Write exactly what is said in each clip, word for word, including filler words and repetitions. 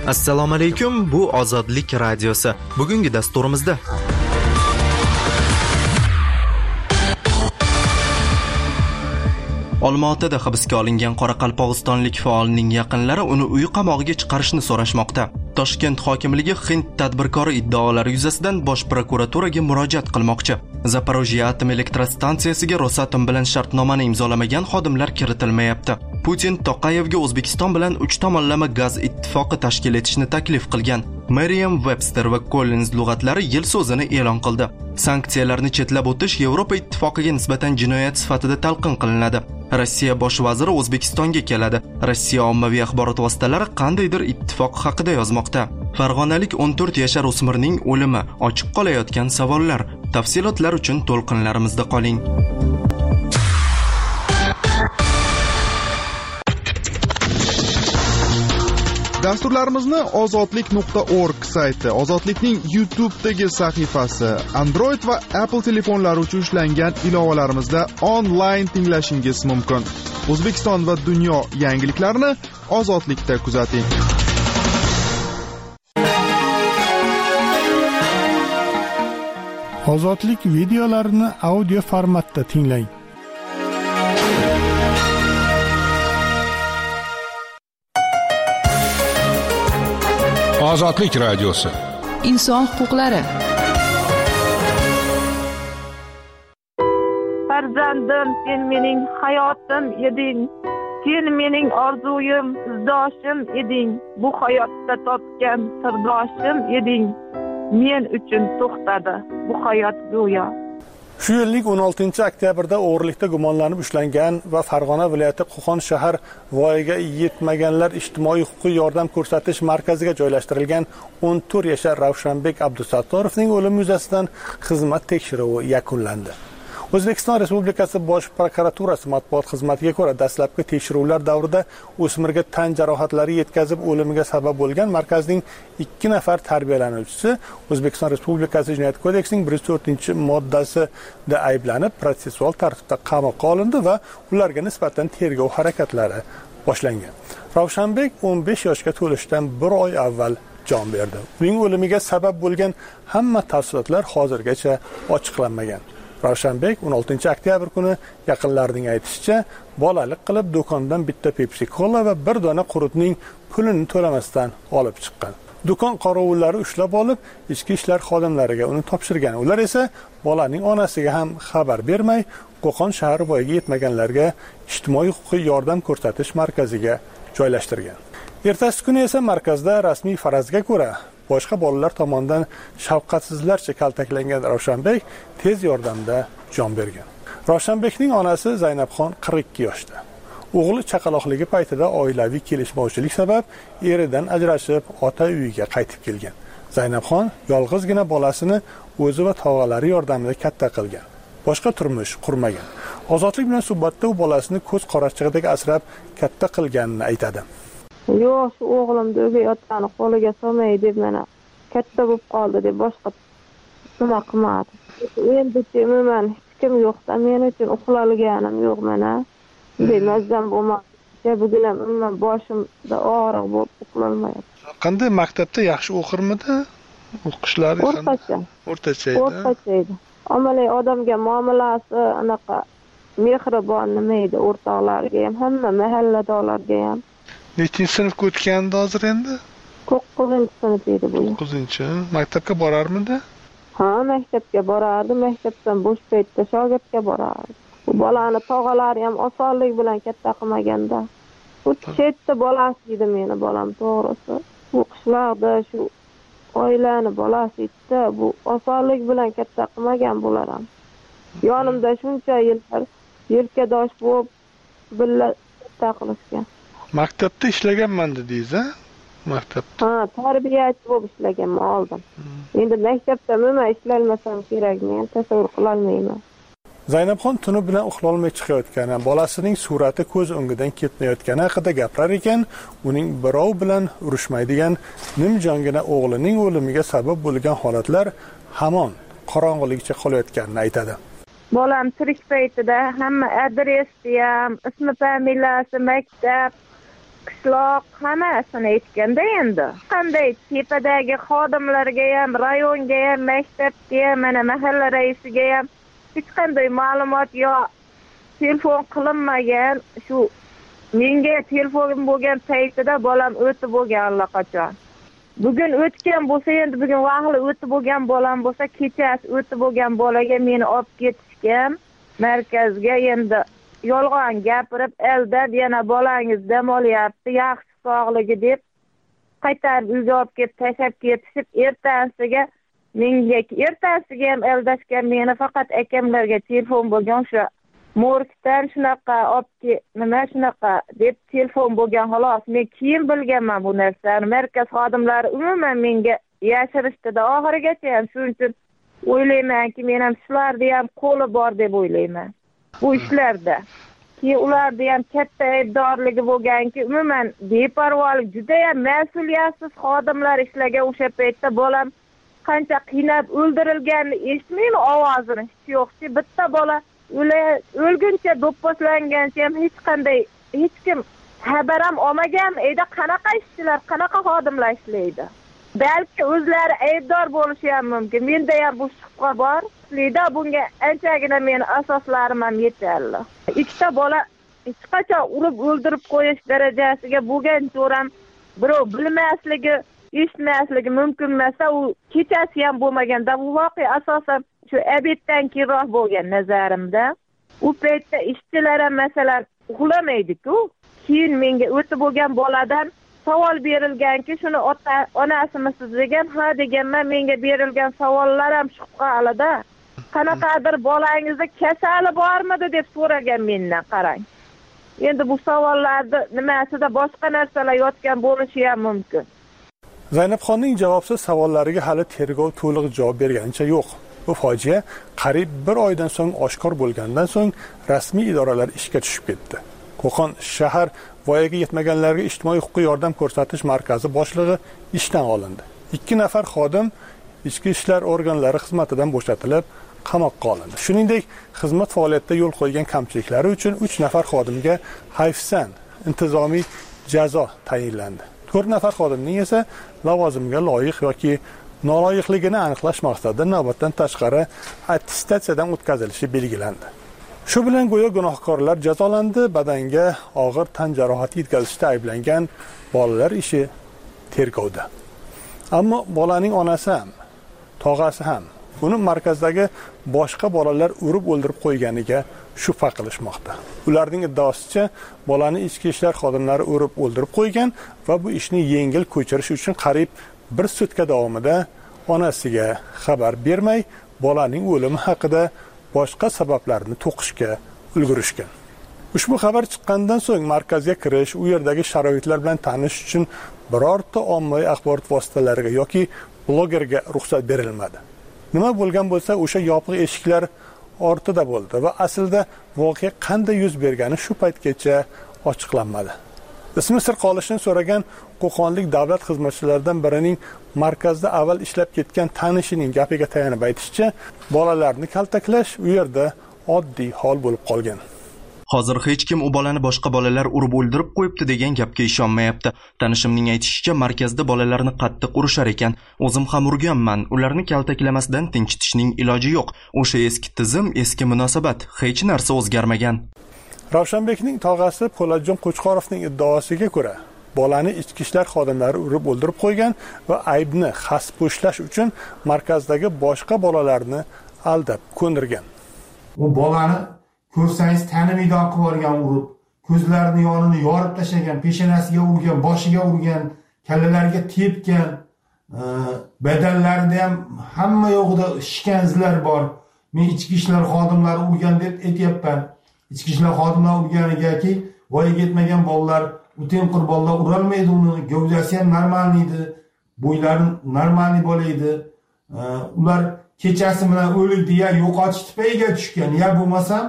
Assalomu alaykum, bu Ozodlik radiosi. Bugungi dasturimizda Olmaotada hibsga olingan qoraqalpog'istonlik faolning yaqinlari uni uy qamog'iga chiqarishni so'rashmoqda. Toshkent hokimligi Hind tadbirkori iddaolari yuzasidan Bosh prokuraturaga murojaat qilmoqchi. Zaporojye atom elektrostansiyasiga Rosatom bilan shartnomani imzolamagan xodimlar kiritilmayapti. Putin Toqayevga O'zbekiston bilan uch tomonlama gaz ittifoqi tashkil etishni taklif qilgan. Merriam-Webster va Collins lug'atlari yil so'zini e'lon qildi. Sanksiyalarni chetlab o'tish Yevropa ittifoqiga nisbatan jinoyat sifatida talqin qilinadi. Rossiya bosh vaziri O'zbekistonga keladi. Rossiya ommaviy axborot vositalari qandaydir ittifoq haqida yozmoqda. Farg'onalik o'n to'rt yashar o'smirning o'limi, ochiq qolayotgan savollar. Tafsilotlar uchun to'lqinlarimizda qoling. Dasturlarimizni ozodlik nuqta org sayti, Ozodlikning YouTube'dagi sahifasi, Android va Apple telefonlari uchun ishlangan ilovalarimizda onlayn tinglashingiz mumkin. O'zbekiston va dunyo yangiliklarini Ozodlikda kuzating. Ozodlik videolarini audio formatda tinglang. Ozodlik radiosi. Inson huquqlari. Farzandim, sen mening hayotim eding. Sen mening orzuyim, izdoshim eding. Bu hayotda topgan sirdoshim eding. Men uchun to'xtadi bu hayot go'yo. Shu yilning o'n oltinchi oktyabrda o'g'rilikda gumonlanib ushlangan va Farg'ona viloyati Qo'qon shahar voyaga yetmaganlar ijtimoiy huquqiy yordam ko'rsatish markaziga joylashtirilgan o'n to'rt yashar Ravshanbek Abdusattorovning o'limi yuzasidan xizmat tekshiruvi yakunlandi. O'zbekiston Respublikasi Bosh prokuraturasi matbuot xizmatiga ko'ra, dastlabki tekshiruvlar davrida o'smirga tan jarohatlari yetkazib o'limiga sabab bo'lgan markazning ikki nafar tarbiyalanuvchisi O'zbekiston Respublikasi Jinoyat kodeksining bir yuz to'rtinchi moddasida ayblanib, protsessual tartibda qamoqqa olindi va ularga nisbatan tergov harakatlari boshlangan. Ravshanbek o'n besh yoshga to'lishdan bir oy avval jon berdi. Uning o'limiga sabab bo'lgan hamma tafsilotlar hozirgacha ochiqlanmagan. Ravshanbek o'n oltinchi oktyabr kuni yaqinlarining aytishicha, bolalik qilib do'kondan bitta Pepsi Cola va bir dona qurutning pulini to'lamasdan olib chiqqan. Do'kon qorovullari ushlab olib, ichki ishlar xodimlariga uni topshirgan. Ular esa bolaning onasiga ham xabar bermay, Qo'qon shahar voyaga yetmaganlarga ijtimoiy huquqiy yordam ko'rsatish markaziga joylashtirgan. Ertasi kuni esa markazda rasmiy farazga ko'ra boshqa bolalar tomonidan shafqatsizlarcha kaltaklangan Ravshanbek tez yordamda jon bergan. Ravshanbekning onasi Zaynabxon qirq ikki yoshda. O'g'li chaqaloqligi paytida oilaviy kelishmovchilik sabab eridan ajrashib, ota uyiga qaytib kelgan. Zaynabxon yolg'izgina bolasini o'zi va tog'alari yordamida katta qilgan. Boshqa turmush qurmagan. Ozodlik bilan suhbatda u bolasini ko'z qorachig'idek asrab katta qilganini aytadi. Yo'q, shu o'g'limni o'gay otani qo'liga solmay deb meni katta bo'lib qoldi deb boshqa nima qilmadi. Endi men hech kim yo'qda, men uchun uxlalganim yo'q mana. Demazdan bo'lmoqda, bugun ham boshimda og'riq bo'lib uxlolmayapti. Qanday maktabda yaxshi o'qirmidi? O'qishlari o'rtacha. O'rtacha edi. O'rtacha edi. Amaliy odamga muomalasi anaqa mehribon nima edi, o'rtoqlarga ham, hamma mahalladolarga ham. Nechinchi sinfga o'tgandi hozir endi? to'qqizinchi sinf edi bu. to'qqizinchi. Maktabga borarmidi? Ha, maktabga borardi, maktabdan bo'sh paytda shogirdga borardi. Bu bolani tog'alari ham osonlik bilan katta qilmaganda. Bu chetda bolasi edi meni bolam, to'g'risi. Bu qishloqda shu oilani bolasi edi, bu osonlik bilan katta qilmagan bo'lar ham. Yonimda shuncha yillar yelkadosh bo'lib birga taqlashgan. Maktabda ishlaganman dedingiz-a? Maktabda. Ha, tarbiyachi bo'lib ishlaganman oldin. Endi maktabda nima ishlalmasam kerak, men tasavvur qila olmayman. Zaynabxon tuni bilan uxlolmay chiqayotgani, bolasining surati ko'z o'ngidan ketmayotgani haqida gapirar ekan, uning birov bilan urushmaydigan nimjongina o'g'lining o'limiga sabab bo'lgan holatlar hamon qorong'ulikcha qolayotganini aytadi. Bolam tirik paytida hamma adresni ham, ismi, familiyasi, maktab, qishloq hammasini aytganda endi qanday tepadagi xodimlarga ham, rayonga ham, maktabga ham, mana mahalla raisiga ham hech qanday ma'lumot yo telefon qilinmagan. Shu menga telefon bo'lgan paytida bolam o'tib bo'lgan allaqachon. Bugun o'tgan bo'lsa, endi bugun vaqtli o'tib bo'lgan bolam bo'lsa, kechasi o'tib bo'lgan bolaga meni olib ketishgan markazga. Endi yolg'on gapirib, aldab yana bolangiz dam olyapti, yaxshi sog'ligi deb qaytarib uyga olib kelib tashlab ketishib, ertasiga menga ertasiga ham aldashgan. Meni faqat akamlarga telefon bo'lgan, o'sha morgdan shunaqa olib nima shunaqa deb telefon bo'lgan, xolos. Men keyin bilganman bu narsani. Markaz xodimlari umuman menga yashirishdida oxirigacha ham. Shuning uchun o'ylaymanki, men ham shularni ham qo'li bor deb o'ylayman bu ishlarda. Keyin ularda ham katta aybdorligi bo'lganki, umuman beparvolik, juda ham mas'uliyatsiz xodimlar ishlagan. O'sha paytda bolam qancha qiynab o'ldirilganini eshitmaymi, ovozini hech yo'qchi. Bitta bola o'lguncha do'pposlangancha ham hech qanday hech kim xabar ham olmagan. Eda qanaqa ishchilar, qanaqa xodimlar ishlaydi? Balki o'zlari aybdor bo'lishi ham mumkin. Menda ham bu shubha bor. Lida bunga anchagina meni asoslarim ham yetarli. Ikkita bola hech qachon urib o'ldirib qo'yish darajasiga bo'lgan jo'ram birov bilmasligi, eshitmasligi mumkin emas. U kechasi ham bo'lmaganda, bu voqea asosan shu abetdan keyinroq bo'lgan nazarimda. U paytda ishchilar ham masalan uxlamaydi-ku. Keyin menga o'tib bo'lgan boladan savol berilganki, shuni ota onasimisiz degan, ha deganman. Menga berilgan savollar ham shubhalida. Qanaqadir bolangizda kasali bormidi deb so'ragan mendan, qarang. Endi bu savollarni nimasida boshqa narsalar yotgan bo'lishi ham mumkin. Zaynabxonning javobsiz savollariga hali tergov to'liq javob berganicha yo'q. Bu fojia qariyb bir oydan so'ng oshkor bo'lgandan so'ng rasmiy idoralar ishga tushib ketdi. Qo'qon shahar voyaga yetmaganlarga ijtimoiy huquqiy yordam ko'rsatish markazi boshlig'i ishdan olindi. Ikki nafar xodim ichki ishlar organlari xizmatidan bo'shatilib, qamoqqa olindi. Shuningdek, xizmat faoliyatida yo'l qo'ygan kamchiliklari uchun uch nafar xodimga hayfsan intizomiy jazo tayinlandi. to'rt nafar xodimning esa lavozimga loyiq yoki noloyiqligini aniqlash maqsadida navbatdan tashqari attestatsiyadan o'tkazilishi belgilandi. Shu bilan go'yo gunohkorlar jazolandi. Badanga og'ir tan jarohati yetkazishda ayblangan bolalar ishi tergovda. Ammo bolaning onasi ham, tog'asi ham uni markazdagi boshqa bolalar urib o'ldirib qo'yganiga shubha qilishmoqda. Ularning iddaosicha, bolani ichki ishlar xodimlari urib o'ldirib qo'ygan va bu ishni yengil ko'chirish uchun qariyb bir sutka davomida onasiga xabar bermay, bolaning o'limi haqida boshqa sabablarni to'qishga ulgurishgan. Ushbu xabar chiqqandan so'ng markazga kirish, u yerdagi sharoitlar bilan tanish uchun birorta ommaviy axborot vositalariga yoki blogerga ruxsat berilmadi. Nima bo'lgan bo'lsa, o'sha yopiq eshiklar ortida bo'ldi va aslida voqea qanday yuz bergani shu paytgacha ochiqlanmadi. Ismi sir qolishini so'ragan qo'qonlik davlat xizmatchilaridan birining markazda avval ishlab ketgan tanishining gapiga tayanib aytishicha, bolalarni kaltaklash u yerda oddiy hol bo'lib qolgan. Hozir hech kim u bolani boshqa bolalar urib o'ldirib qo'yibdi degan gapga ishonmayapti. Tanishimning aytishicha, markazda bolalarni qattiq urishar ekan. O'zim ham urganman. Ularni kaltaklamasdan tinchitishning iloji yo'q. O'sha eski tizim, eski munosabat, hech narsa o'zgarmagan. Ravshanbekning tog'asi Po'latjon Qo'chqorovning iddaosiga ko'ra, bolani ichki ishlar xodimlari urib o'ldirib qo'ygan va aybni xaspo'shlash uchun markazdagi boshqa bolalarni aldab ko'ndirgan. U bolani ko'rsangiz tanimiydan qilib yuborgan, urib, ko'zlarini yonini yorib tashlagan, peshonasiga urgan, boshiga urgan, kallalariga tepgan, badallarida ham hamma yo'g'ida shishgan izlar bor. Men ichki ishlar xodimlari urgan deb aytyapman. Ichki ishlar xodimlari urganigaki, voyaga yetmagan bolalar, o'tin qurbonlar urolmaydi uni, gavdasi ham normalniy edi, bo'ylari normalniy bo'laydi. Ular kechasi bilan o'ldi ya yo'qotish tipayiga tushgan, ya bo'lmasam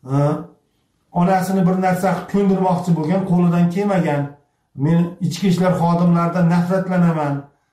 onasini bir narsa ko'ndirmoqchi bo'lgan, qo'lidan kelmagan. Men ichki ishlar xodimlaridan nafratlanaman.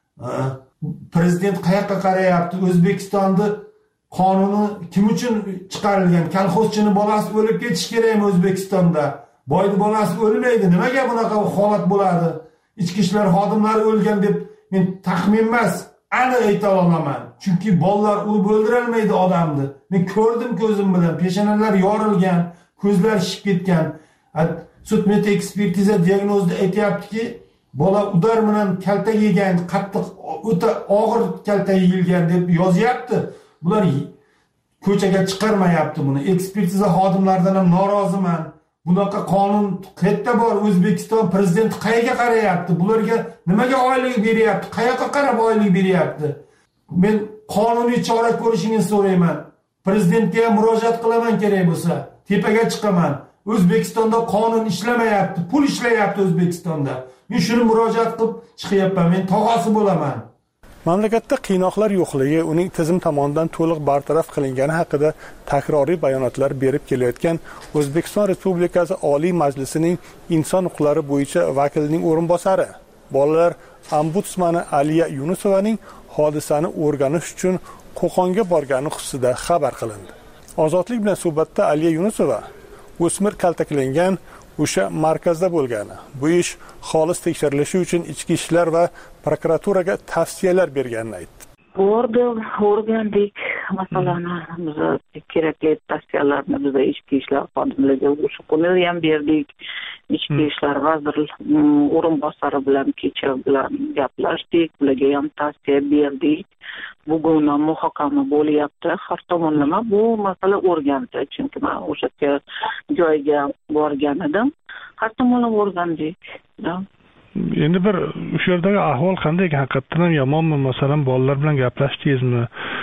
Prezident qayoqqa qarayapti? O'zbekistonda qonuni kim uchun chiqarilgan? Kolxozchining bolasi o'lib ketish kerakmi O'zbekistonda? boyni bolasi o'lmaydi. Nimaga bunaqa holat bo'ladi? Ichki ishlar xodimlari o'lgan deb men taxmin emas, aniq ayta olaman. Chunki bolalar urib o'ldirilmaydi odamni. Men ko'rdim ko'zim bilan, peshonalar yorilgan, ko'zlar shishib ketgan. Sud-med ekspertiza diagnozda aytayaptiki, bola udar bilan kalta yegan, qattiq o'ta og'ir kalta yeyilgan deb yozyapti. Bular ko'chaga chiqarmayapti buni. Ekspertiza xodimlaridan ham noroziman. Bunaqa qonun qayerda bor? O'zbekiston prezidenti qayerga qarayapti? Bularga nimaga oylik beryapti? Qayoqqa qarab oylik beryapti? Men qonuniy chora ko'rishingizni so'rayman. Prezidentga murojaat qilaman kerak bo'lsa, tepaga chiqaman. O'zbekistonda qonun ishlamayapti, pul ishlayapti O'zbekistonda. Men shuni murojaat qilib chiqyapman. Men tog'asi bo'laman. Mamlakatda qiynoqlar yo'qligi, uning tizim tomonidan to'liq bartaraf qilingani haqida takroriy bayonotlar berib kelayotgan O'zbekiston Respublikasi Oliy Majlisining inson huquqlari bo'yicha vakilining o'rinbosari, bolalar ombudsmani Aliya Yunusovaning hodisani o'rganish uchun Qo'qonga borgani xususida xabar qilindi. Ozodlik bilan suhbatda Aliya Yunusova o'smir kaltaklangan o'sha markazda bo'lgani, bu ish xolis tekshirilishi uchun ichki ishlar va prokuraturaga tavsiyalar berganini aytdi. Bordim, o'rgandik masalani, biz kerakli tavsiyalarni biz ichki ishlar xodimlariga o'sha kuni ham berdik. Ichki ishlar vaziri o'rinbosari bilan kecha bilan gaplashdik, ularga ham tavsiya berdik. Bugun muhokama bo'lyapti. Har tomonlama bu masala o'rgandi, chunki men o'sha joyga borgan edim. Har tomonlama o'rgandik. Endi bir o'sha yerdagi ahvol qanday? Haqiqatan ham yomonmi? Masalan, bolalar bilan gaplashdingizmi?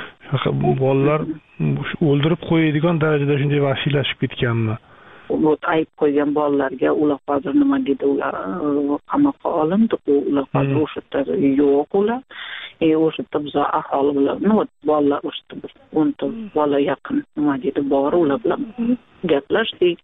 Bolalar o'ldirib qo'yadigan darajada shunday vahshiylashib ketganmi? Bu ayb qo'ygan bolalarga ular hozir nima dedi, ular qamoqqa olindi, ular hozir o'sha yerda yo'q ular. E o'sha yerda biz aholi bilan, no, bolalar o'sha yerda o'nta bola yaqin nima dedi, bor ular bilan gaplashdik.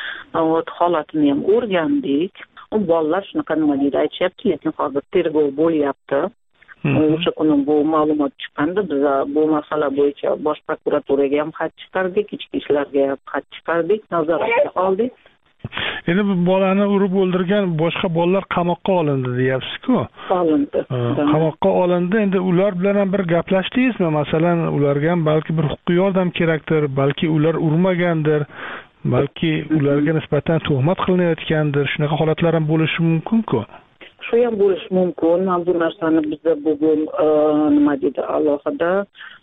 Holatini ham o'rgandik. U bolalar shunaqa nima deydi aytishyapti, lekin hozir tergov bo'lyapti. O'sha kuni bu ma'lumot chiqqanda biz bu masala bo'yicha bosh prokuraturaga ham xat chiqardik, ichki ishlarga ham xat chiqardik, nazoratga oldik. Endi bu bolani urib o'ldirgan boshqa bolalar qamoqqa olindi deyapsiz-ku. Olindi. Qamoqqa olindi. Endi ular bilan ham bir gaplashdingizmi? Masalan, ularga ham balki bir huquqiy yordam kerakdir, balki ular urmagandir. Balki ularga nisbatan tuhmat qilinayotgandir. Shunaqa holatlar ham bo'lishi mumkin-ku. Shu ham bo'lishi mumkin. Men bu narsani bizda bugun nima deydi, alohida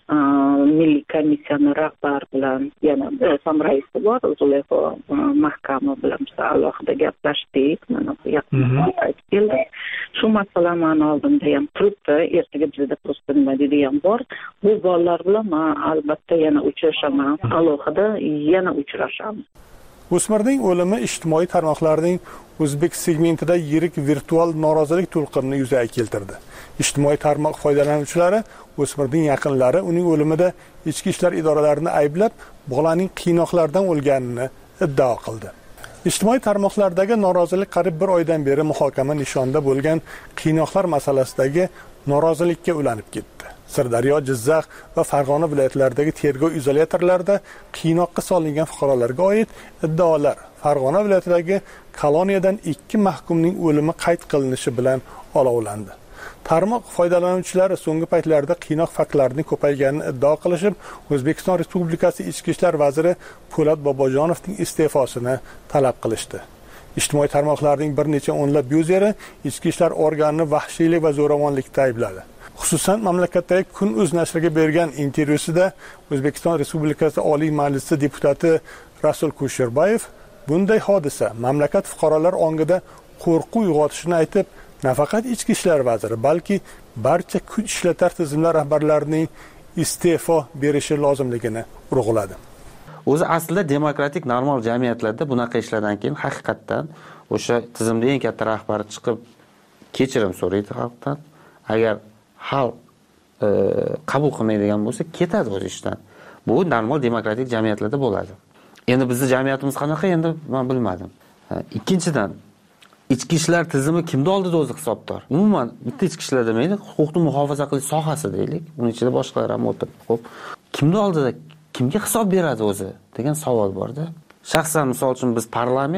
milliy komissiyani rahbar bilan, yana ham raisi bor, Zulayho mahkama bilan biz alohida gaplashdik. Mana bu yaqin aytib keldi. Shu masala meni oldimda ham turibdi. Ertaga bizda просто nima deydi ham bor. Bu bolalar bilan men albatta yana uchrashaman. Alohida yana uchrashamiz. O'smirning o'limi ijtimoiy tarmoqlarning o'zbek segmentida yirik virtual norozilik to'lqinini yuzaga keltirdi. Ijtimoiy tarmoq foydalanuvchilari o'smirning yaqinlari uning o'limida ichki ishlar idoralarini ayblab, bolaning qiynoqlardan o'lganini iddao qildi. Ijtimoiy tarmoqlardagi norozilik qariyb bir oydan beri muhokama nishonida bo'lgan qiynoqlar masalasidagi norozilikka ulanib ketdi. Sirdaryo, Jizzax va Farg'ona viloyatlaridagi tergov izolyatorlarida qiynoqqa solingan fuqarolarga oid iddaolar Farg'ona viloyatidagi koloniyadan ikki mahkumning o'limi qayd qilinishi bilan olovlandi. Tarmoq foydalanuvchilari so'nggi paytlarda qiynoq faktlarining ko'payganini iddao qilishib, O'zbekiston Respublikasi Ichki ishlar vaziri Po'lat Bobojonovning iste'fosini talab qilishdi. Ijtimoiy tarmoqlarning bir necha o'nlab yuzeri ichki ishlar organini vahshiylik va zo'ravonlikda aybladi. Xususan, mamlakatdagi Kun.uz nashriga bergan intervyusida O'zbekiston Respublikasi Oliy Majlisi deputati Rasul Kusherbayev bunday hodisa mamlakat fuqarolar ongida qo'rquv uyg'otishini aytib, nafaqat ichki ishlar vaziri, balki barcha kuch ishlatar tizimlar rahbarlarining iste'fo berishi lozimligini urg'uladi. O'zi aslida demokratik normal jamiyatlarda bunaqa ishlardan keyin haqiqatdan o'sha tizimda eng katta rahbar chiqib kechirim so'raydi xalqdan. Agar xalq e, qabul qilmaydigan bo'lsa, ketadi o'z ishdan. Bu normal demokratik jamiyatlarda bo'ladi. Endi bizning jamiyatimiz qanaqa, endi men bilmadim. Ikkinchidan, ichki ishlar tizimi kimning oldida o'zi hisobdor? Umuman bitta ichki ishlar demaydi, huquqni muhofaza qilish sohasi deylik. Buning ichida boshqalar ham o'tirib. Xo'p, kimning oldida kimga hisob beradi o'zi degan savol bor-da. Shaxsan misol uchun biz parlament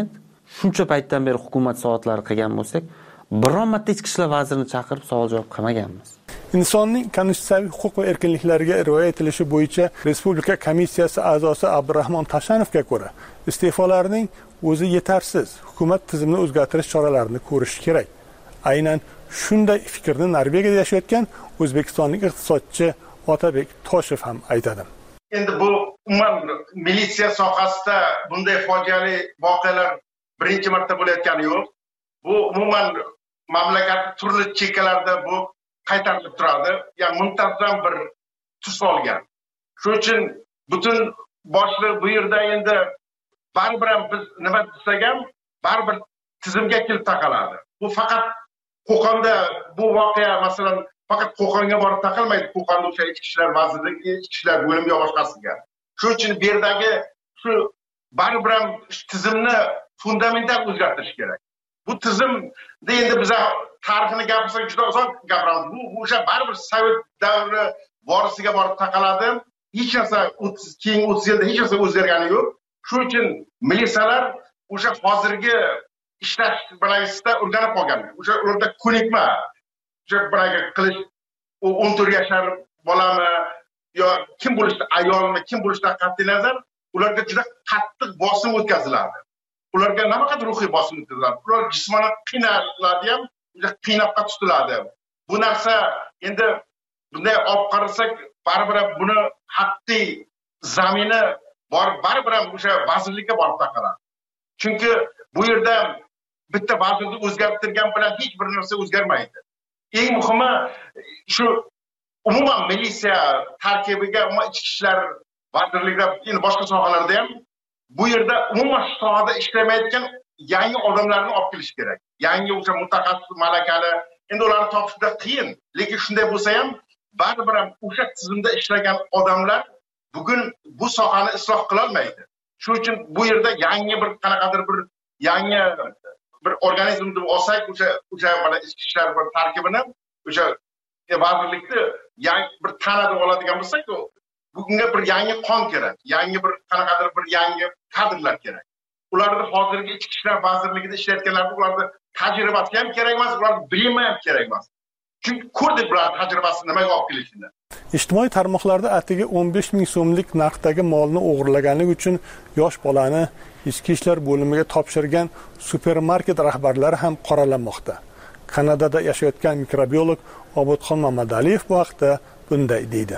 shuncha paytdan beri hukumat soatlari qilgan bo'lsak, biron marta ichki ishlar vazirini chaqirib savol javob qilmaganmiz. Insonning konstitutsiyaviy huquq va erkinliklariga rioya etilishi bo'yicha Respublika komissiyasi a'zosi Abdurahmon Tashanovga ko'ra, iste'folarning o'zi yetarsiz. Hukumat tizimni o'zgartirish choralarini ko'rish kerak. Aynan shunday fikrni Norvegiyada yashayotgan o'zbekistonlik iqtisodchi Otabek Toshev ham aytadi. Endi bu umuman militsiya sohasida bunday fojiali voqealar birinchi marta bo'layotgani yo'q. Bu umuman mamlakat turli chekkalarda bu qaytarilib turadi. Ya'ni muntazam bir tus olgan. Shuning uchun butun boshliq bu yerda endi baribir ham biz nima desak ham baribir tizimga kelib taqaladi. Bu faqat Qo'qonda bu voqea masalan faqat Qo'qonga borib taqalmaydi. Qo'qonda o'sha ichki ishlar vazirligi, ichki ishlar bo'limi boshqasiga. Shuning uchun bu yerdagi shu baribir ham tizimni fundamental o'zgartirish kerak. Bu tizimda endi biz tarixini gapirsak juda oson gapiramiz. Bu o'sha baribir Sovet davri vorisiga borib taqaladi. Hech narsa keyingi o'ttiz yilda hech narsa o'zgargani yo'q. Shuning uchun militsiyalar o'sha hozirgi ishlash bilasida o'rganib qolgan. O'sha ularda ko'nikma. O'sha bilaga qilish u o'n to'rt yashar bolami yo kim bo'lishda ayolmi, kim bo'lishdan qat'iy nazar ularga juda qattiq bosim o'tkaziladi. Ularga nafaqat ruhiy bosim o'tkaziladi, ular jismonan qiynaladi ham, juda qiynabqa tutiladi. Bu narsa endi bunday olib qarasak, baribir buni haqiqiy zamini bor, baribir o'sha vazirlikka borib taqaladi. Chunki bu yerda bitta vazirni o'zgartirgan bilan hech bir narsa o'zgarmaydi. Eng muhimi shu umuman militsiya tarkibiga, umuman ichki ishlar vazirligida, endi boshqa sohalarda ham bu yerda umuman shu sohada ishlamayotgan yangi odamlarni olib kelish kerak. Yangi o'sha mutaxassis, malakali, endi ularni topish juda qiyin, lekin shunday bo'lsa ham baribir ham o'sha tizimda ishlagan odamlar bugun bu sohani isloh qila olmaydi. Shuning uchun bu yerda yangi bir qanaqadir bir yangi bir organizm deb olsak, o'sha o'sha mana ichki ishlar bir tarkibini, o'sha vazirlikni yangi bir tanada oladigan bo'lsak, bugunga bir yangi qon kerak, yangi bir qanaqadir bir yangi kadrlar kerak. Ularni hozirgi ichki ishlar vazirligida ishlayotganlarga ularni tajribasi ham kerak emas, ularning bilimi ham kerak emas. Chunki ko'rdik bular tajribasini nimaga olib kelishini. Ijtimoiy tarmoqlarda atigi o'n besh ming so'mlik narxdagi molni o'g'irlaganligi uchun yosh bolani ichki ishlar bo'limiga topshirgan supermarket rahbarlari ham qoralanmoqda. Kanadada yashayotgan mikrobiolog Obodxon Mamadaliyev bu haqda bunday deydi.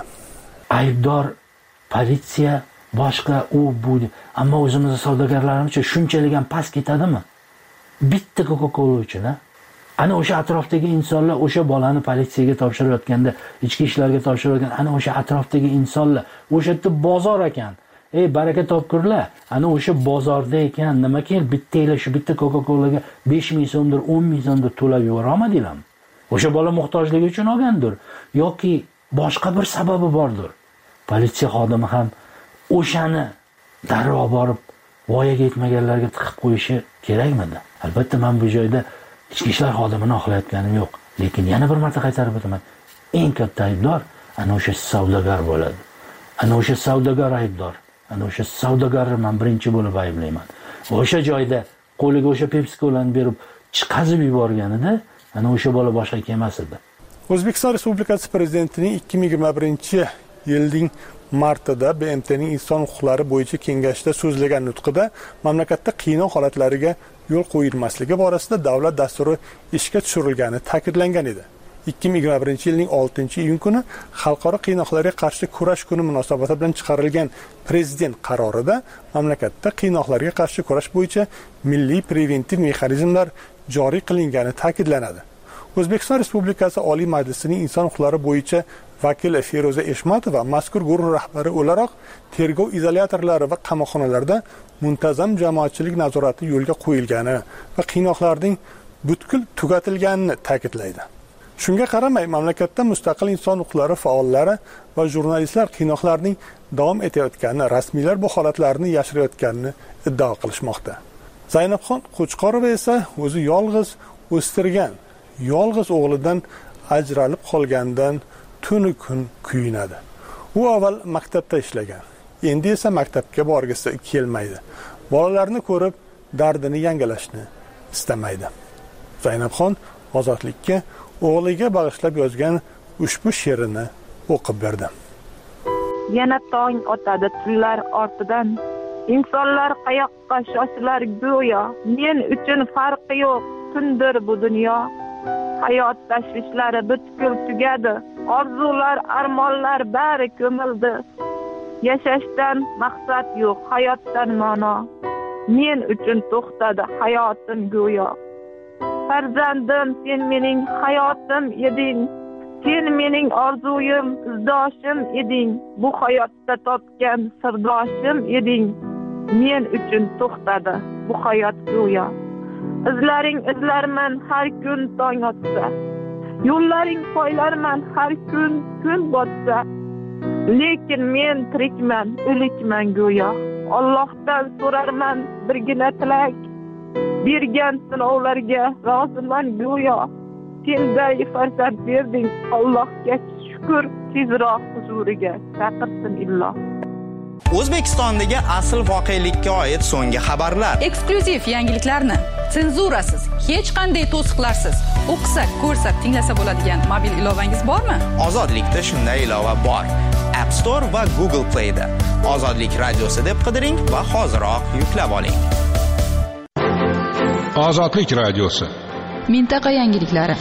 Aybdor politsiya, boshqa u bu, ammo o'zimiz savdogarlarimizcha shunchalik ham past ketadimi? Bitta Coca-Cola uchun, ha? Ana o'sha atrofdagi insonlar o'sha bolani politsiyaga topshirayotganda, ichki ishlarga topshirayotgan ana o'sha atrofdagi insonlar, o'sha yerda bozor ekan. Ey baraka topkurlar, ana o'sha bozorda ekan, nima kel bitta shu bitta Coca-Colaga besh ming so'mdir, o'n ming so'mdir to'lab yuborolmadinglarmi? O'sha bola muhtojligi uchun olgandir yoki boshqa bir sababi bordir. Politsiya xodimi ham o'shani darrov borib voyaga yetmaganlarga tiqib qo'yishi kerakmidi? Albatta men bu joyda ichki ishlar xodimini oqlayotganim yo'q, lekin yana bir marta qaytarib o'taman. Eng katta aybdor ana o'sha savdogar bo'ladi. Ana o'sha savdogar aybdor. Ana o'sha savdogarni men birinchi bo'lib ayblayman. O'sha joyda qo'liga o'sha Pepsi Cola'ni berib chiqazib yuborganida ana o'sha bola boshqa emas edi. O'zbekiston Respublikasi Prezidentining ikki ming yigirma birinchi yilning martida B M T'ning inson huquqlari bo'yicha kengashda so'zlagan nutqida mamlakatda qiynov holatlariga yo'l qo'yilmasligi borasida davlat dasturi ishga tushirilgani ta'kidlangan edi. ikki ming yigirma birinchi yilning oltinchi iyun kuni Xalqaro qiynoqlarga qarshi kurash kuni munosabati bilan chiqarilgan prezident qarorida mamlakatda qiynoqlarga qarshi kurash bo'yicha milliy preventiv mexanizmlar joriy qilingani ta'kidlanadi. O'zbekiston Respublikasi Oliy Majlisining inson huquqlari bo'yicha vakili Feruza Eshmatova mazkur guruh rahbari o'laroq tergov izolyatorlari va qamoqxonalarda muntazam jamoatchilik nazorati yo'lga qo'yilgani va qiynoqlarning butkul tugatilganini ta'kidlaydi. Shunga qaramay, mamlakatda mustaqil inson huquqlari faollari va jurnalistlar qiynoqlarning davom etayotganini, rasmiylar bu holatlarni yashirayotganini iddao qilishmoqda. Zaynabxon Qo'chqorova esa o'zi yolg'iz o'stirgan, yolg'iz o'g'lidan ajralib qolgandan tuni kun kuyinadi. U avval maktabda ishlagan, endi esa maktabga borgisi kelmaydi. Bolalarni ko'rib dardini yangilashni istamaydi. Zaynabxon Ozodlikka o'g'liga bag'ishlab yozgan ushbu she'rini o'qib berdi. Yana tong otadi tunlar ortidan, insonlar qayoqqa shoshilar go'yo, men uchun farqi yo'q tundir bu dunyo. Hayot tashvishlari butkul tugadi, orzular, armonlar bari ko'mildi. Yashashdan maqsad yo'q, hayotdan ma'no. Men uchun to'xtadi hayotim go'yo. Farzandim, sen mening hayotim eding. Sen mening orzuyim, izdoshim eding. Bu hayotda topgan sirdoshim eding. Men uchun to'xtadi bu hayot go'yo. Izlaring izlarman har kun tong otsa. Yo'llaring poylarman har kun kun botsa. Lekin men tirikman, o'likman go'yo. Allohdan so'rarman birgina tilak. Bergan sinovlarga roziman go'yo. Senday farzand berding, Allohga shukr, tezroq huzuriga chaqirsin illo. O'zbekistondagi asl voqelikka oid so'nggi xabarlar, eksklyuziv yangiliklarni senzurasiz, hech qanday to'siqlarsiz o'qisa, ko'rsa, tinglasa bo'ladigan mobil ilovangiz bormi? Ozodlikda shunday ilova bor. App Store va Google Play da Ozodlik radiosi deb qidiring va hoziroq yuklab oling. Ozodlik radiosi. Mintaqa yangiliklari.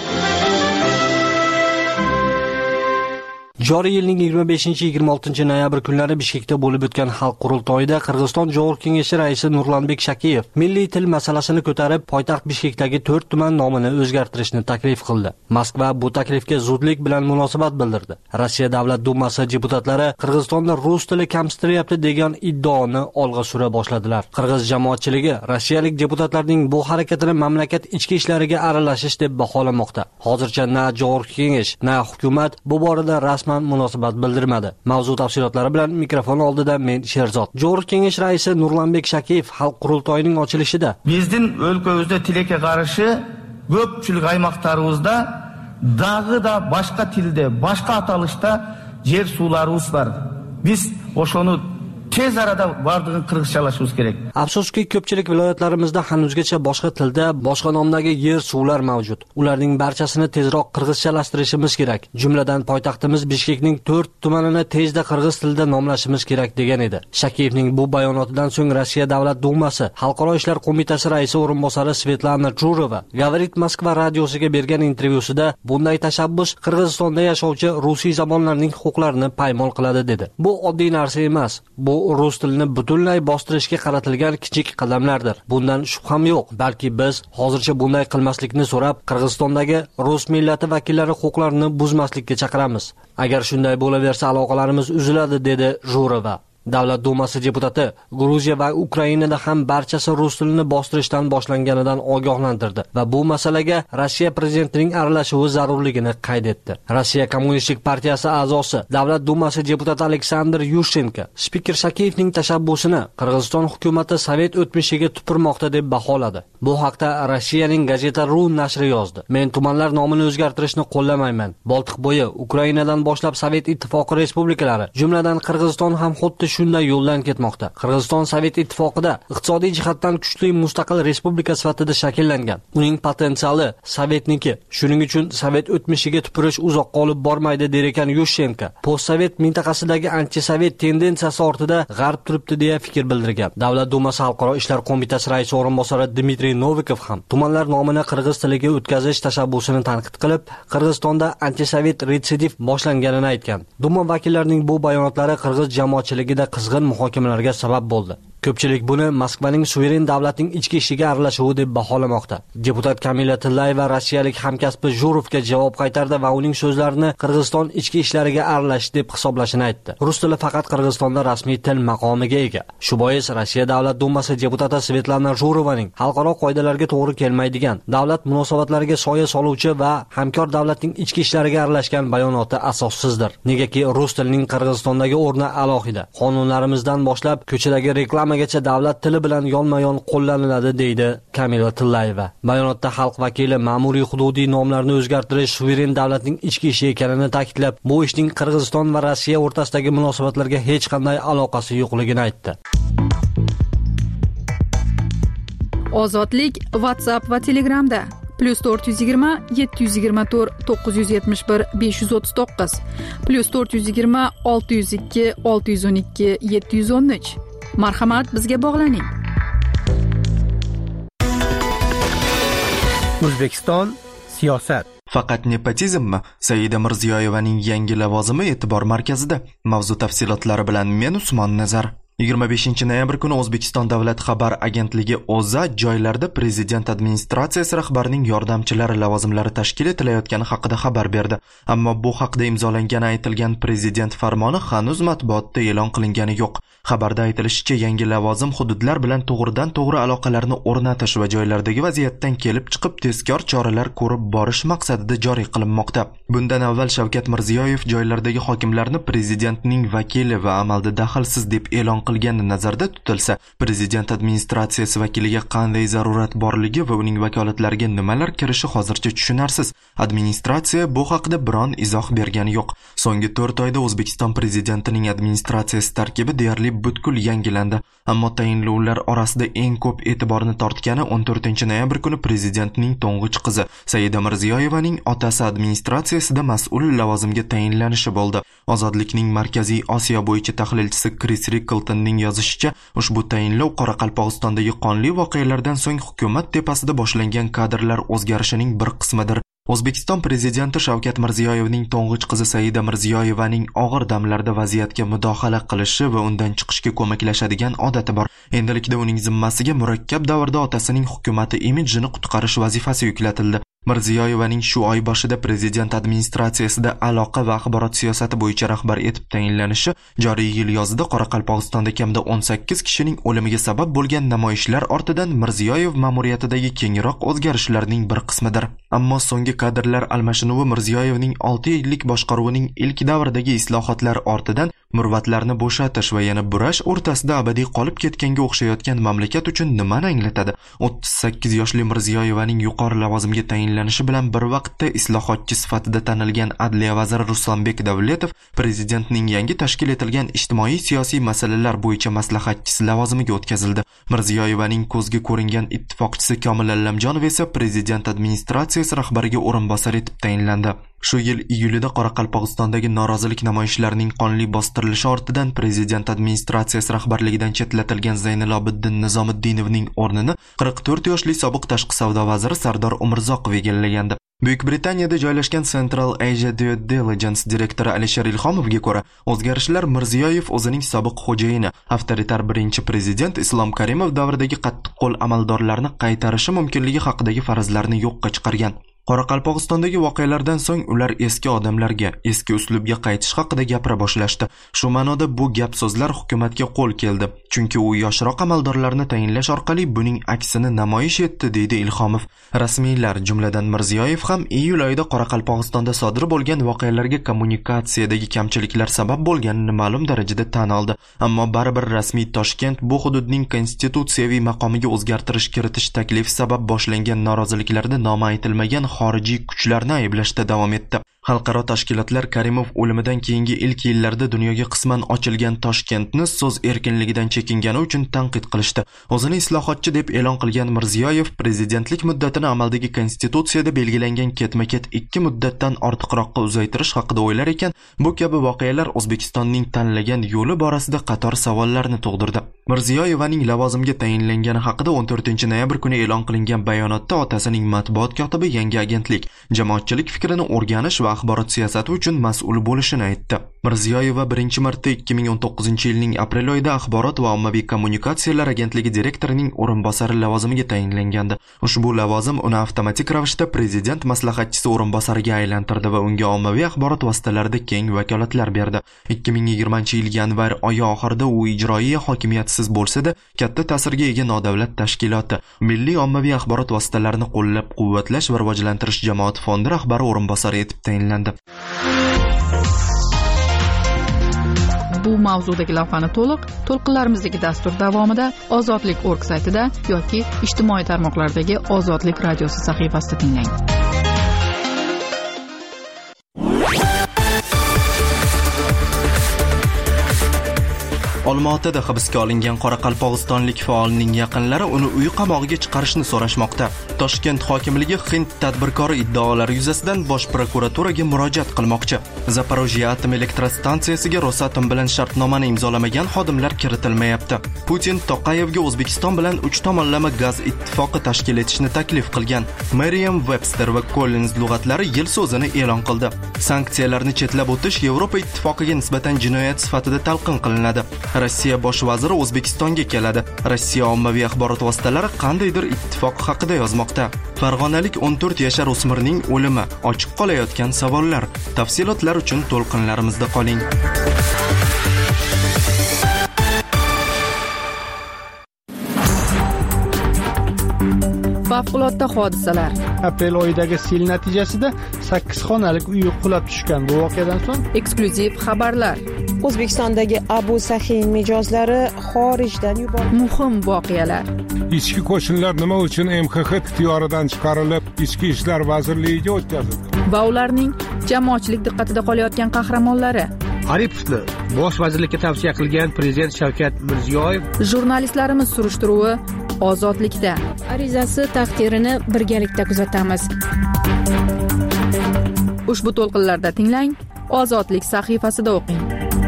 Joriy yilning yigirma beshinchi yigirma oltinchi noyabr kunlari Bishkekda bo'lib o'tgan xalq qurultoyida Qirg'iziston Jo'g'ir kengashi raisi Nurlanbek Shakiyev milliy til masalasini ko'tarib, poytaxt Bishkekdagi to'rt tuman nomini o'zgartirishni taklif qildi. Moskva bu taklifga zudlik bilan munosabat bildirdi. Rossiya Davlat dumasi deputatlari Qirg'izistonda rus tili kamsitiryapti degan iddaoni olg'a sura boshladilar. Qirg'iz jamoatchiligi rossiyalik deputatlarning bu harakatini mamlakat ichki ishlariga aralashish deb baholamoqda. Hozircha na Jo'g'ir kengash, na hukumat bu borada rasman munosabat bildirmadi. Mavzu tafsilotlari bilan mikrofon oldida men Sherzod. Jo'g'ir kengash raisi Nurlanbek Shakiyev xalq qurultoyining ochilishida bizning o'lkamizda tilga qarshi ko'pchilik aymaqlarimizda dag'i da boshqa tilda, boshqa atalishda yer suvlarimiz bor. Biz o'shani tez arada bardig'ini qirg'izchalashimiz kerak. Afsuski, ko'pchilik viloyatlarimizda hanuzgacha boshqa tilda, boshqa nomdagi yer suvlar mavjud. Ularning barchasini tezroq qirg'izchalashtirishimiz kerak. Jumladan poytaxtimiz Bishkekning to'rt tumanini tezda qirg'iz tilida nomlashimiz kerak degan edi. Shakiyevning bu bayonotidan so'ng Rossiya Davlat dumasi Xalqaro ishlar qo'mitasi raisi o'rinbosari Svetlana Jurova Gavarit Moskva radiosiga bergan intervyusida bunday tashabbus Qirg'izistonda yashovchi rusiy zamonlarning huquqlarini paymol qiladi dedi. Bu oddiy narsa emas. Bu rus tilini butunlay bostirishga qaratilgan kichik qadamlardir. Bundan shubham yo'q. Balki biz hozircha bunday qilmaslikni so'rab, Qirg'izistondagi rus millati vakillari huquqlarini buzmaslikka chaqiramiz. Agar shunday bo'laversa, aloqalarimiz uziladi, dedi Jurova. Davlat dumasi deputati Gruziya va Ukrainada ham barchasi rus tilini bostirishdan boshlanganidan ogohlantirdi va bu masalaga Rossiya prezidentining aralashuvi zarurligini qayd etdi. Rossiya Kommunistik partiyasi a'zosi, Davlat dumasi deputati Aleksandr Yushchenko spiker Shakiyevning tashabbusini Qirg'iziston hukumatı Sovet o'tmishiga tupurmoqda deb baholadi. Bu haqda Rossiyaning Gazeta ru nashri yozdi. Men tumanlar nomini o'zgartirishni qo'llamayman. Boltiqbo'yi, Ukrainadan boshlab Sovet ittifoqi respublikalari, jumladan Qirg'iziston ham xuddi shunday yo'ldan ketmoqda. Qirg'iziston Sovet ittifoqida iqtisodiy jihatdan kuchli mustaqil respublika sifatida shakllangan. Uning potensiali Sovetniki. Shuning uchun Sovet o'tmishiga tupurish uzoqqa olib bormaydi der ekan Yushchenko. Post-Sovet mintaqasidagi anti-Sovet tendensiyasi ortida G'arb turibdi deya fikr bildirgan. Davlat dumasi Xalqaro ishlar qo'mitasi raisi o'rinbosari Dmitriy Novikov ham tumanlar nomini qirg'iz tiliga o'tkazish tashabbusini tanqid qilib, Qirg'izistonda anti-Sovet retsidiv boshlanganini aytgan. Duma vakillarining bu bayonotlari qirg'iz jamoatchiligida qizg'in muhokamalarga sabab bo'ldi. Ko'pchilik buni Moskvaning suveren davlatning ichki ishiga aralashuvi deb baholamoqda. Deputat Kamila Tillayeva rossiyalik hamkasbi Jurovga javob qaytardi va uning so'zlarini Qirg'iziston ichki ishlariga aralashish deb hisoblashini aytdi. Rus tili faqat Qirg'izistonda rasmiy til maqomiga ega. Shu bois Rossiya Davlat dumasi deputati Svetlana Jurovaning xalqaro qoidalarga to'g'ri kelmaydigan, davlat munosabatlariga soya soluvchi va hamkor davlatning ichki ishlariga aralashgan bayonoti asossizdir. Negaki rus tilining Qirg'izistondagi o'rni alohida. Qonunlarimizdan boshlab ko'chadagi reklama gacha davlat tili bilan yonma-yon qo'llaniladi, deydi Kamila Tillayeva. Bayonotda xalq vakili ma'muriy hududiy nomlarni o'zgartirish suveren davlatning ichki ishi ekanini ta'kidlab, bu ishning Qirg'iziston va Rossiya o'rtasidagi munosabatlarga hech qanday aloqasi yo'qligini aytdi. Ozodlik WhatsApp va Telegramda plus to'rt yuz yigirma yetti yuz yigirma to'rt to'qqiz yuz yetmish bir besh yuz o'ttiz to'qqiz plus to'rt yuz yigirma olti yuz ikki olti yuz o'n ikki yetti yuz o'n uch. Marhamat, bizga bog'laning. O'zbekiston siyosat. Faqat nepotizmmi? Saida Mirziyoyevaning yangi lavozimi e'tibor markazida. Mavzu tafsilotlari bilan men Usmon Nazar. yigirma beshinchi noyabr kuni O'zbekiston Davlat xabar agentligi O'zA joylarda prezident administratsiyasi rahbarining yordamchilari lavozimlari tashkil etilayotgani haqida xabar berdi. Ammo bu haqda imzolangani aytilgan prezident farmoni hanuz matbuotda e'lon qilingani yo'q. Xabarda aytilishicha, yangi lavozim hududlar bilan to'g'ridan-to'g'ri aloqalarni o'rnatish va joylardagi vaziyatdan kelib chiqib tezkor choralar ko'rib borish maqsadida joriy qilinmoqda. Bundan avval Shavkat Mirziyoyev joylardagi hokimlarni prezidentning vakili va amalda daxlsiz deb e'lon qilgani nazarda tutilsa, prezident administratsiyasi vakiliga qanday zarurat borligi va uning vakolatlariga nimalar kirishi hozircha tushunarsiz. Administratsiya bu haqida biron izoh bergani yo'q. So'nggi to'rt oyda O'zbekiston prezidentining administratsiyasi tarkibi deyarli butkul yangilandi. Ammo tayinlovlar orasida eng ko'p e'tiborni tortgani o'n to'rtinchi noyabr kuni prezidentning to'ng'ich qizi Saida Mirziyoyevaning otasi administratsiyasida mas'ul lavozimga tayinlanishi bo'ldi. Ozodlikning Markaziy Osiyo bo'yicha tahlilchisi Chris Rickletonning yozishicha, ushbu tayinlov Qoraqalpog'istondagi qonli voqealardan so'ng hukumat tepasida boshlangan kadrlar o'zgarishining bir qismidir. O'zbekiston prezidenti Shavkat Mirziyoyevning to'ng'ich qizi Saida Mirziyoyevaning og'ir damlarda vaziyatga mudohala qilishi va undan chiqishga ko'maklashadigan odati bor. Endilikda uning zimmasiga murakkab davrda otasining hukumati imidjini qutqarish vazifasi yuklatildi. Mirziyoyevaning shu oy boshida prezident administratsiyasida aloqa va axborot siyosati bo'yicha rahbar etib tayinlanishi joriy yil yozida Qoraqalpog'istonda kamida o'n sakkiz kishining o'limiga sabab bo'lgan namoyishlar ortidan Mirziyoyev ma'muriyatidagi kengroq o'zgarishlarning bir qismidir. Ammo so'nggi kadrlar almashinuvi Mirziyoyevning olti yillik boshqaruvining ilk davridagi islohotlar ortidan murvatlarni bo'shatish va yana burash o'rtasida abadiy qolib ketganga o'xshayotgan mamlakat uchun nimani anglatadi? o'ttiz sakkiz yoshli Mirziyoyevaning yuqori lavozimga tayinlanishi bilan bir vaqtda islohotchi sifatida tanilgan Adliya vaziri Ruslanbek Davletov prezidentning yangi tashkil etilgan ijtimoiy siyosiy masalalar bo'yicha maslahatchisi lavozimiga o'tkazildi. Mirziyoyevaning ko'zga ko'ringan ittifoqchisi Komil Allamjonov esa prezident administratsiyasi rahbariga o'rinbosar etib tayinlandi. Shu yil iyulida Qoraqalpog'istondagi norozilik namoyishlarining qonli bostirilishi ortidan prezident administratsiyasi rahbarligidan chetlatilgan Zaynilobiddin Nizomiddinovning o'rnini qirq to'rt yoshli sobiq tashqi savdo vaziri Sardor Umrzoqov egallagandi. Buyuk Britaniyada joylashgan Central Asia Due Diligence direktori Alisher Ilhomovga ko'ra, o'zgarishlar Mirziyoyev o'zining sobiq xo'jayini, avtoritar birinchi prezident Islom Karimov davridagi qattiqqo'l amaldorlarni qaytarishi mumkinligi haqidagi farazlarni yo'qqa chiqargan. Qoraqalpog'istondagi voqealardan so'ng ular eski odamlarga, eski uslubga qaytish haqida gapira boshlashdi. Shu ma'noda bu gap so'zlar hukumatga qo'l keldi, chunki u yoshroq amaldorlarni tayinlash orqali buning aksini namoyish etdi, deydi Ilhomov. Rasmiylar, jumladan Mirziyoyev ham iyul oyida Qoraqalpog'istonda sodir bo'lgan voqealarga kommunikatsiyadagi kamchiliklar sabab bo'lganini ma'lum darajada tan oldi. Ammo baribir rasmiy Toshkent bu hududning konstitutsiyaviy maqomiga o'zgartirish kiritish taklifi sabab boshlangan noroziliklarda nomi aytilmagan xorijiy kuchlarni ayblashda davom etdi. Xalqaro tashkilotlar Karimov o'limidan keyingi ilk yillarda dunyoga qisman ochilgan Toshkentni so'z erkinligidan chekingani uchun tanqid qilishdi. O'zini islohotchi deb e'lon qilgan Mirziyoyev prezidentlik muddatini amaldagi konstitutsiyada belgilangan ketma-ket ikki muddatdan ortiqroqqa uzaytirish haqida o'ylar ekan, bu kabi voqealar O'zbekistonning tanlagan yo'li borasida qator savollarni tug'dirdi. Mirziyoyevaning lavozimga tayinlangani haqida o'n to'rtinchi noyabr kuni e'lon qilingan bayonotda otasining matbuot kotibi yangi agentlik, jamoatchilik fikrini o'rganish va axborot siyosati uchun mas'ul bo'lishini aytdi. Mirziyoyeva birinchi marta ikki ming o'n to'qqizinchi yilning aprel oyida axborot va ommaviy kommunikatsiyalar agentligi direktorining o'rinbosari lavozimiga tayinlangandi. Ushbu lavozim uni avtomatik ravishda prezident maslahatchisi o'rinbosariga aylantirdi va unga ommaviy axborot vositalarida keng vakolatlar berdi. ikki ming yigirmanchi yil yanvar oyi oxirida u ijroiya hokimiyatsiz bo'lsa-da, katta ta'sirga ega nodavlat tashkiloti Milliy ommaviy axborot vositalarini qo'llab-quvvatlash va rivojlantirish jamoat fondi rahbari o'rinbosari etib tayinlandi. Bu mavzudagi lavhani to'liq to'lqinlarimizdagi dastur davomida ozodlik точка org saytida yoki ijtimoiy tarmoqlardagi Ozodlik radiosi sahifasida tinglang. Olmaotada hibsga olingan qoraqalpog'istonlik faolning yaqinlari uni uy qamog'iga chiqarishni so'rashmoqda. Toshkent hokimligi Hind tadbirkori iddaolari yuzasidan bosh prokuraturaga murojaat qilmoqchi. Zaporojye atom elektrostansiyasiga Rosatom bilan shartnomani imzolamagan xodimlar kiritilmayapti. Putin Toqayevga O'zbekiston bilan uch tomonlama gaz ittifoqi tashkil etishni taklif qilgan. Merriam-Webster va Collins lug'atlari yil so'zini e'lon qildi. Sanksiyalarni chetlab o'tish Yevropa ittifoqiga nisbatan jinoyat sifatida talqin qilinadi. Rossiya bosh vaziri O'zbekistonga keladi. Rossiya ommaviy axborot vositalari qandaydir ittifoq haqida yozmoqda. Farg'onalik o'n to'rt yashar o'smirning o'limi, ochiq qolayotgan savollar. Tafsilotlar uchun to'lqinlarimizda qoling. Favqulodda hodisalar. Aprel oyidagi sel natijasida sakkiz xonalik uy qulab tushgan. Bu voqeadan so'ng eksklyuziv xabarlar. O'zbekistondagi Abu Sahin mijozlari xorijdan yuborildi. Muhim voqealar. Ichki qo'shinlar nima uchun M X X ixtiyoridan chiqarilib, Ichki ishlar vazirligiga o'tkazildi? Va ularning jamoatchilik diqqatida qolayotgan qahramonlari. Aripovni bosh vazirlikka tavsiya qilgan prezident Shavkat Mirziyoyev. Jurnalistlarimiz surishtiruvi Ozodlikda. Arizasi taqdirini birgalikda kuzatamiz. Ushbu to'lqinlarda tinglang, Ozodlik sahifasida o'qing.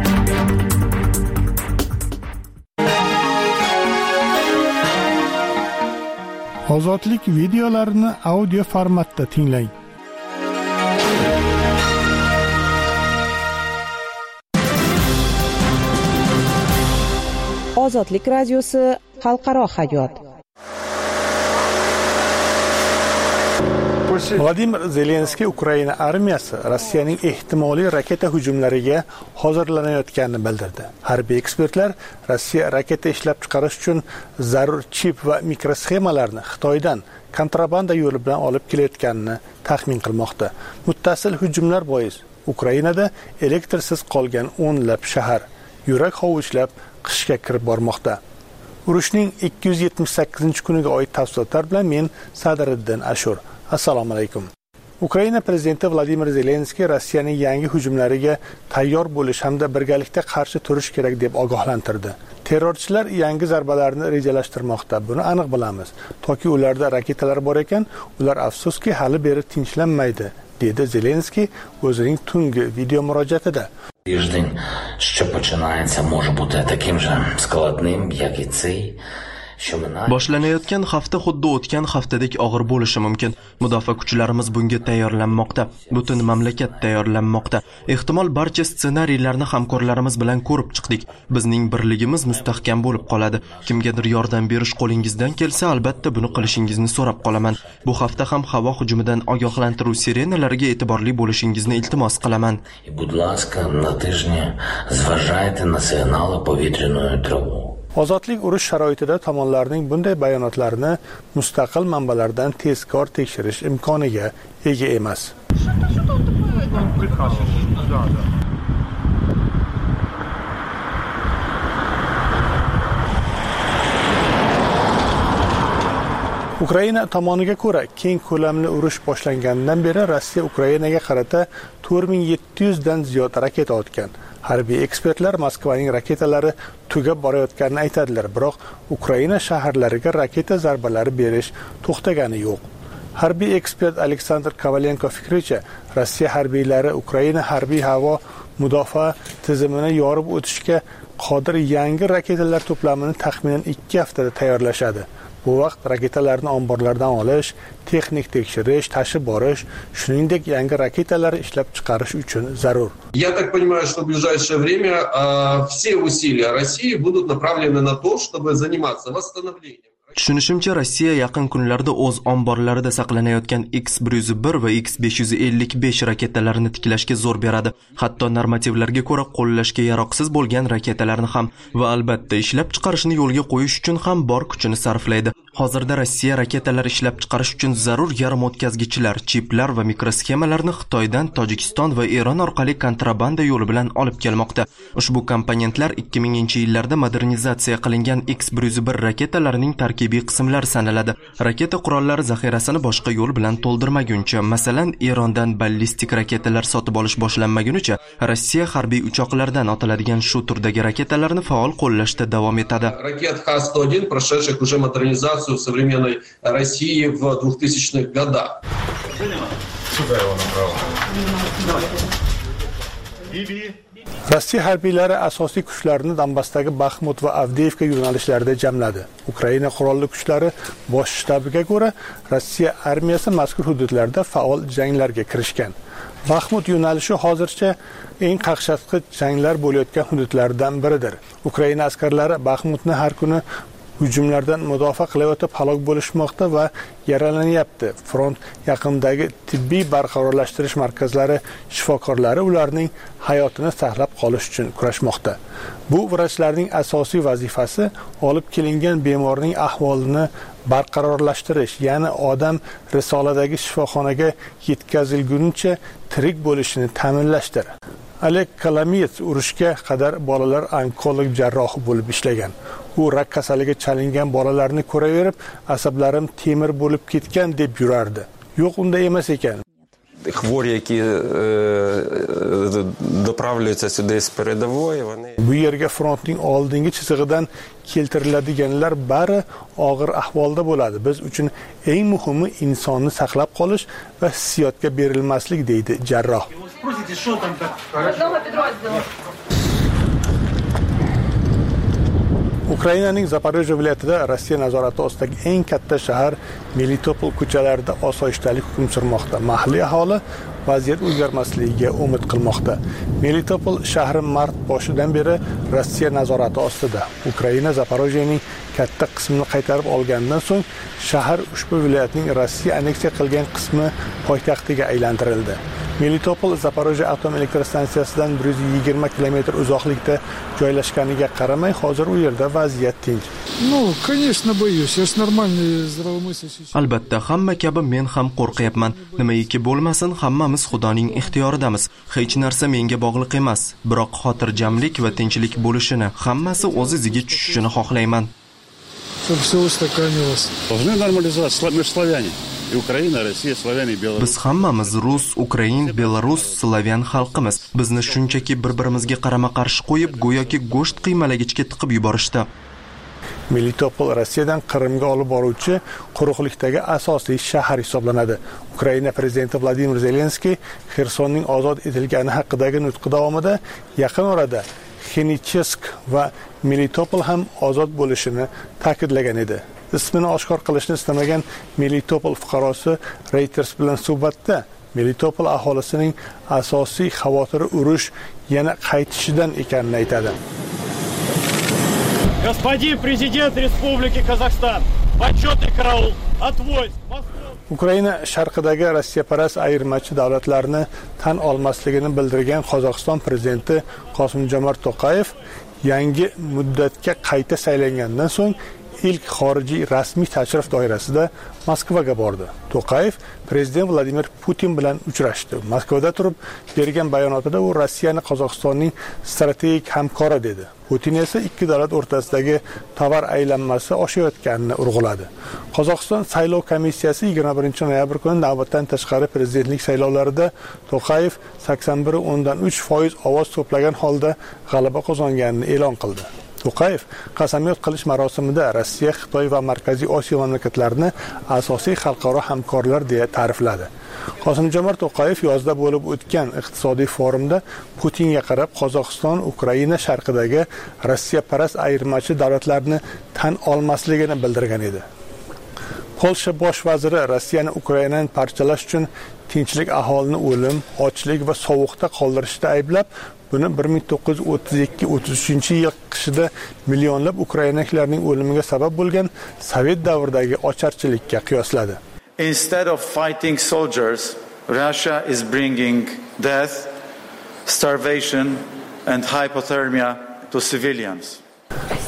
Ozodlik videolarini audio formatda tinglang. Ozodlik radiosi xalqaro hayot. Vladimir Zelenskiy Ukraina armiyasi Rossiyaning ehtimoliy raketa hujumlariga hozirlanayotganini bildirdi. Harbiy ekspertlar Rossiya raketa ishlab chiqarish uchun zarur chip va mikrosxemalarni Xitoydan kontrabanda yo'li bilan olib kelayotganini taxmin qilmoqda. Muttasil hujumlar bois Ukrainada elektrsiz qolgan o'nlab shahar yurak hovuchlab qishga kirib bormoqda. Urushning ikki yuz yetmish sakkizinchi kuniga oid tafsilotlar bilan men Sadriddin Ashur. Assalomu alaykum. Ukraina prezidenti Vladimir Zelenskiy Rossiyaning yangi hujumlariga tayyor bo'lish hamda birgalikda qarshi turish kerak deb ogohlantirdi. Terrorchilar yangi zarbalarni rejalashtirmoqda. Buni aniq bilamiz. Toki ularda raketalar bor ekan, ular afsuski hali beri tinchlanmaydi, dedi Zelenskiy o'zining tungi video murojaatida. Тиждень, що починається, може бути таким же складним, як і цей. Boshlanayotgan hafta xuddi o'tgan haftadek og'ir bo'lishi mumkin. Mudofaa kuchlarimiz bunga tayyorlanmoqda. Butun mamlakat tayyorlanmoqda. Ehtimol barcha ssenariylarni hamkorlarimiz bilan ko'rib chiqdik. Bizning birligimiz mustahkam bo'lib qoladi. Kimgadir yordam berish qo'lingizdan kelsa, albatta buni qilishingizni so'rab qolaman. Bu hafta ham havo hujumidan ogohlantiruv sirenalariga e'tiborli bo'lishingizni iltimos qilaman. Будь ласка, на тижні зважайте на сигнали повітряної тривоги. Ozodlik urush sharoitida tomonlarning bunday bayonotlarini mustaqil manbalardan tezkor tekshirish imkoniga ega emas. Ukraina tomoniga ko'ra, keng ko'lamli urush boshlangandan beri Rossiya Ukrainaga qarata to'rt ming yetti yuz dan ziyod raketa otgan. Harbiy ekspertlar Moskvaning raketalari tugab borayotganini aytadilar, biroq Ukraina shaharlariga raketa zarbalari berish to'xtagani yo'q. Harbiy ekspert Aleksandr Kovalenko fikricha, Rossiya harbiylari Ukraina harbiy havo mudofaa tizimini yorib o'tishga qodir yangi raketalar to'plamini taxminan ikki haftada tayyorlashadi. Bu vaqt raketalarni omborlardan olish, texnik tekshirish, tashib borish, shuningdek yangi raketalar ishlab chiqarish uchun zarur. Я так понимаю, что в ближайшее время э, все усилия России будут направлены на то, чтобы заниматься восстановлением. Tushunishimcha, Rossiya yaqin kunlarda o'z omborlarida saqlanayotgan X bir yuz bir va X besh yuz ellik besh raketalarini tiklashga zo'r beradi. Hatto normativlarga ko'ra qo'llashga yaroqsiz bo'lgan raketalarni ham va albatta ishlab chiqarishni yo'lga qo'yish uchun ham bor kuchini sarflaydi. Hozirda Rossiya raketalar ishlab chiqarish uchun zarur yarim o'tkazgichlar, chiplar va mikrosxemalarni Xitoydan Tojikiston va Eron orqali kontrabanda yo'li bilan olib kelmoqda. Ushbu komponentlar ikki minginchi yillarda modernizatsiya qilingan X bir yuz bir raketalarining tarkibiy qismlari sanaladi. Raketa qurollari zaxirasini boshqa yo'l bilan to'ldirmaguncha, masalan, Erondan ballistik raketalar sotib olish boshlanmagunicha, Rossiya harbiy uchoqlardan otiladigan shu turdagi raketalarni faol qo'llashda davom etadi. Ракет Х сто один, прошедших уже модернизацию в современной России в двухтысячных годах. Rossiya harbiylari asosiy kuchlarini Donbassdagi Baxmut va Avdiivka yo'nalishlarida jamladi. Ukraina qurolli kuchlari bosh shtabiga ko'ra, Rossiya armiyasi mazkur hududlarda faol janglarga kirishgan. Baxmut yo'nalishi hozircha eng qaqshatqich janglar bo'layotgan hududlardan biridir. Ukraina askarlari Baxmutni har kuni hujumlardan mudofaa qilayotib halok bo'lishmoqda va yaralanyapti. Front yaqinidagi tibbiy barqarorlashtirish markazlari shifokorlari ularning hayotini saqlab qolish uchun kurashmoqda. Bu vrachlarning asosiy vazifasi olib kelingan bemorning ahvolini barqarorlashtirish, ya'ni odam risoladagi shifoxonaga yetkazilguncha tirik bo'lishini ta'minlashdir. Oleg Kalamets urushga qadar bolalar onkolog jarrohi bo'lib ishlagan. U rak kasaliga chalingan bolalarni ko'raverib, asablarim temir bo'lib ketgan deb yurardi. Yo'q, unday emas ekan. Хворі, які доправляються сюди з передової, вони... Bu yerga frontning oldingi chizig'idan keltiriladiganlar bari og'ir ahvolda bo'ladi. Biz uchun eng muhimi insonni saqlab qolish va hissiyotga berilmaslik, deydi jarroh. Ukrainaning Zaporojye viloyatida Rossiya nazorati ostidagi eng katta shahar Melitopol ko'chalarida osoyishtalik hukm surmoqda. Mahalliy aholi vaziyat o'zgarmasligiga umid qilmoqda. Melitopol shahri mart boshidan beri Rossiya nazorati ostida. Ukraina Zaporojyening katta qismini qaytarib olgandan so'ng shahar ushbu viloyatning Rossiya anneksiya qilgan qismi poytaxtiga aylantirildi. Melitopol Zaporojye atom elektr stansiyasidan bir yuz yigirma kilometr uzoqlikda joylashganiga qaramay, hozir u yerda vaziyat tinch. Ну, конечно, боюсь. Я ж нормальный здравомыслящий. Albatta, hamma kabi men ham qo'rqyapman. Nimaiki bo'lmasin, hammamiz Xudoning ixtiyoridamiz. Hech narsa menga bog'liq emas, biroq xotirjamlik va tinchlik bo'lishini, hammasi o'z iziga tushishini xohlayman. Чтобы все устаканилось. Должны нормализоваться межславяне. И Украина, Россия, славяне и Беларусь. Biz hammamiz rus, ukrain, belarus, slavyan xalqimiz. Bizni shunchaki bir-birimizga qarama-qarshi qo'yib, go'yoki go'sht qiymalagichga tiqib yuborishdi. Melitopol Rossiyadan Qrimga olib boruvchi quruqlikdagi asosiy shahar hisoblanadi. Ukraina prezidenti Vladimir Zelenskiy Xersonning ozod etilgani haqidagi nutqi davomida yaqin orada Xenichesk va Melitopol ham ozod bo'lishini ta'kidlagan edi. Ismini oshkor qilishni istamagan Melitopol fuqarosi Reuters bilan suhbatda Melitopol aholisining asosiy xavotiri urush yana qaytishidan ekanini aytadi. Господин президент Республики Казахстан, почетный караул, отвой. Ukraina sharqidagi Rossiyaparast ayirmachi davlatlarni tan olmasligini bildirgan Qozog'iston prezidenti Qosim-Jomart To'qayev yangi muddatga qayta saylangandan so'ng ilk xorijiy rasmiy tashrif doirasida Moskvaga bordi. To'qayev prezident Vladimir Putin bilan uchrashdi. Moskvada turib bergan bayonotida u Rossiyani Qozog'istonning strategik hamkori dedi. Putin esa ikki davlat o'rtasidagi tovar aylanmasi oshayotganini urg'uladi. Qozog'iston saylov komissiyasi yigirma birinchi noyabr kuni navbatdan tashqari prezidentlik saylovlarida To'qayev sakson bir nuqta o'ndan uch foiz ovoz to'plagan holda g'alaba qozonganini e'lon qildi. To'qayev qasamyod qilish marosimida Rossiya, Xitoy va Markaziy Osiyo mamlakatlarini asosiy xalqaro hamkorlar deya ta'rifladi. Qosim-Jomart To'qayev yozda bo'lib o'tgan iqtisodiy forumda Putinga qarab Qozog'iston Ukraina sharqidagi Rossiyaparast ayirmachi davlatlarni tan olmasligini bildirgan edi. Polsha bosh vaziri Rossiyani Ukrainani parchalash uchun tinchlik aholini o'lim, ochlik va sovuqda qoldirishda ayblab, buni bir ming to'qqiz yuz o'ttiz ikki o'ttiz uchinchi yil qishida millionlab ukrainaliklarning o'limiga sabab bo'lgan Sovet davridagi ocharchilikka qiyosladi. Instead of fighting soldiers, Russia is bringing death, starvation and hypothermia to civilians.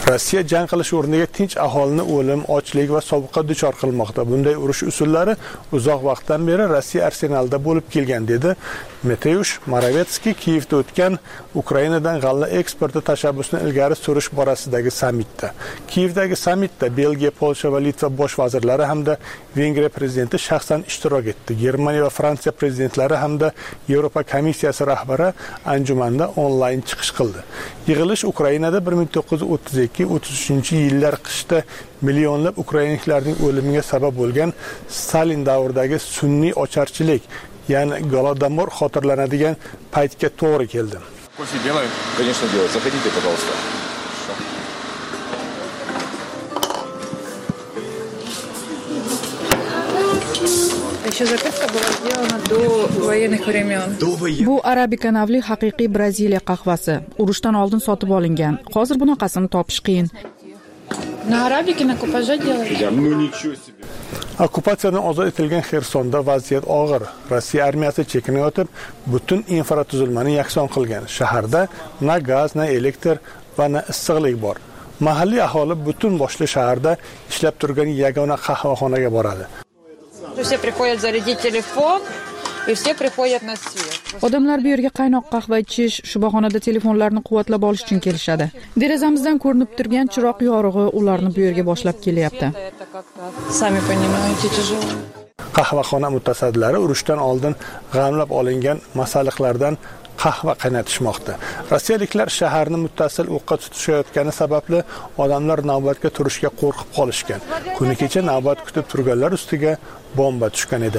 Rossiya jang qilish o'rniga tinch aholini o'lim, ochlik va sovuqqa duchor qilmoqda. Bunday urush usullari uzoq vaqtdan beri Rossiya arsenalida bo'lib kelgan, dedi Mateusz Moravetskiy Kiyevda o'tgan Ukrainadan g'alla eksporti tashabbusini ilgari surish borasidagi sammitda. Kiyevdagi sammitda Belgiya, Polsha va Litva bosh vazirlari hamda Vengriya prezidenti shaxsan ishtirok etdi. Germaniya va Fransiya prezidentlari hamda Yevropa komissiyasi rahbari anjumanda onlayn chiqish qildi. Yig'ilish Ukrainada bir ming to'qqiz yuz o'ttiz ikki o'ttiz uchinchi yillar qishda millionlab ukrainaliklarning o'limiga sabab bo'lgan Stalin davridagi sun'iy ocharchilik, ya'ni Golodomor xotirlanadigan paytga to'g'ri keldi. Кофе делаем? Конечно, делаем. Заходите, пожалуйста. Еще записка была сделана до военных времен. Bu Arabica navli haqiqiy Braziliya qahvasi. Urushdan oldin sotib olingan. Hozir bunaqasini topish qiyin. На Arabica на купаже делали. Ну ничего себе. Okupatsiyadan ozod etilgan Xersonda vaziyat og'ir. Rossiya armiyasi chekinayotib, butun infratuzilmani yakson qilgan. Shaharda na gaz, na elektr va na issiqlik bor. Mahalliy aholi butun boshli shaharda ishlab turgan yagona qahvaxonaga boradi. Все приходят зарядить телефон, и все приходят на свет. Odamlar bu yerga qaynoq qahva ichish, shuboxonada telefonlarni quvvatlab olish uchun kelishadi. Derazamizdan ko'rinib turgan chiroq yorug'i ularni bu yerga boshlab kelyapti. Sami понимаете, tяжело. Qahvaxona mutasaddilari urushdan oldin g'amlab olingan masalliqlardan qahva qaynatishmoqda. Rossiyaliklar shaharni muttasil o'qqa tutishayotgani sababli odamlar navbatga turishga qo'rqib qolishgan. Kuni kecha navbat kutib turganlar ustiga bomba tushgan edi.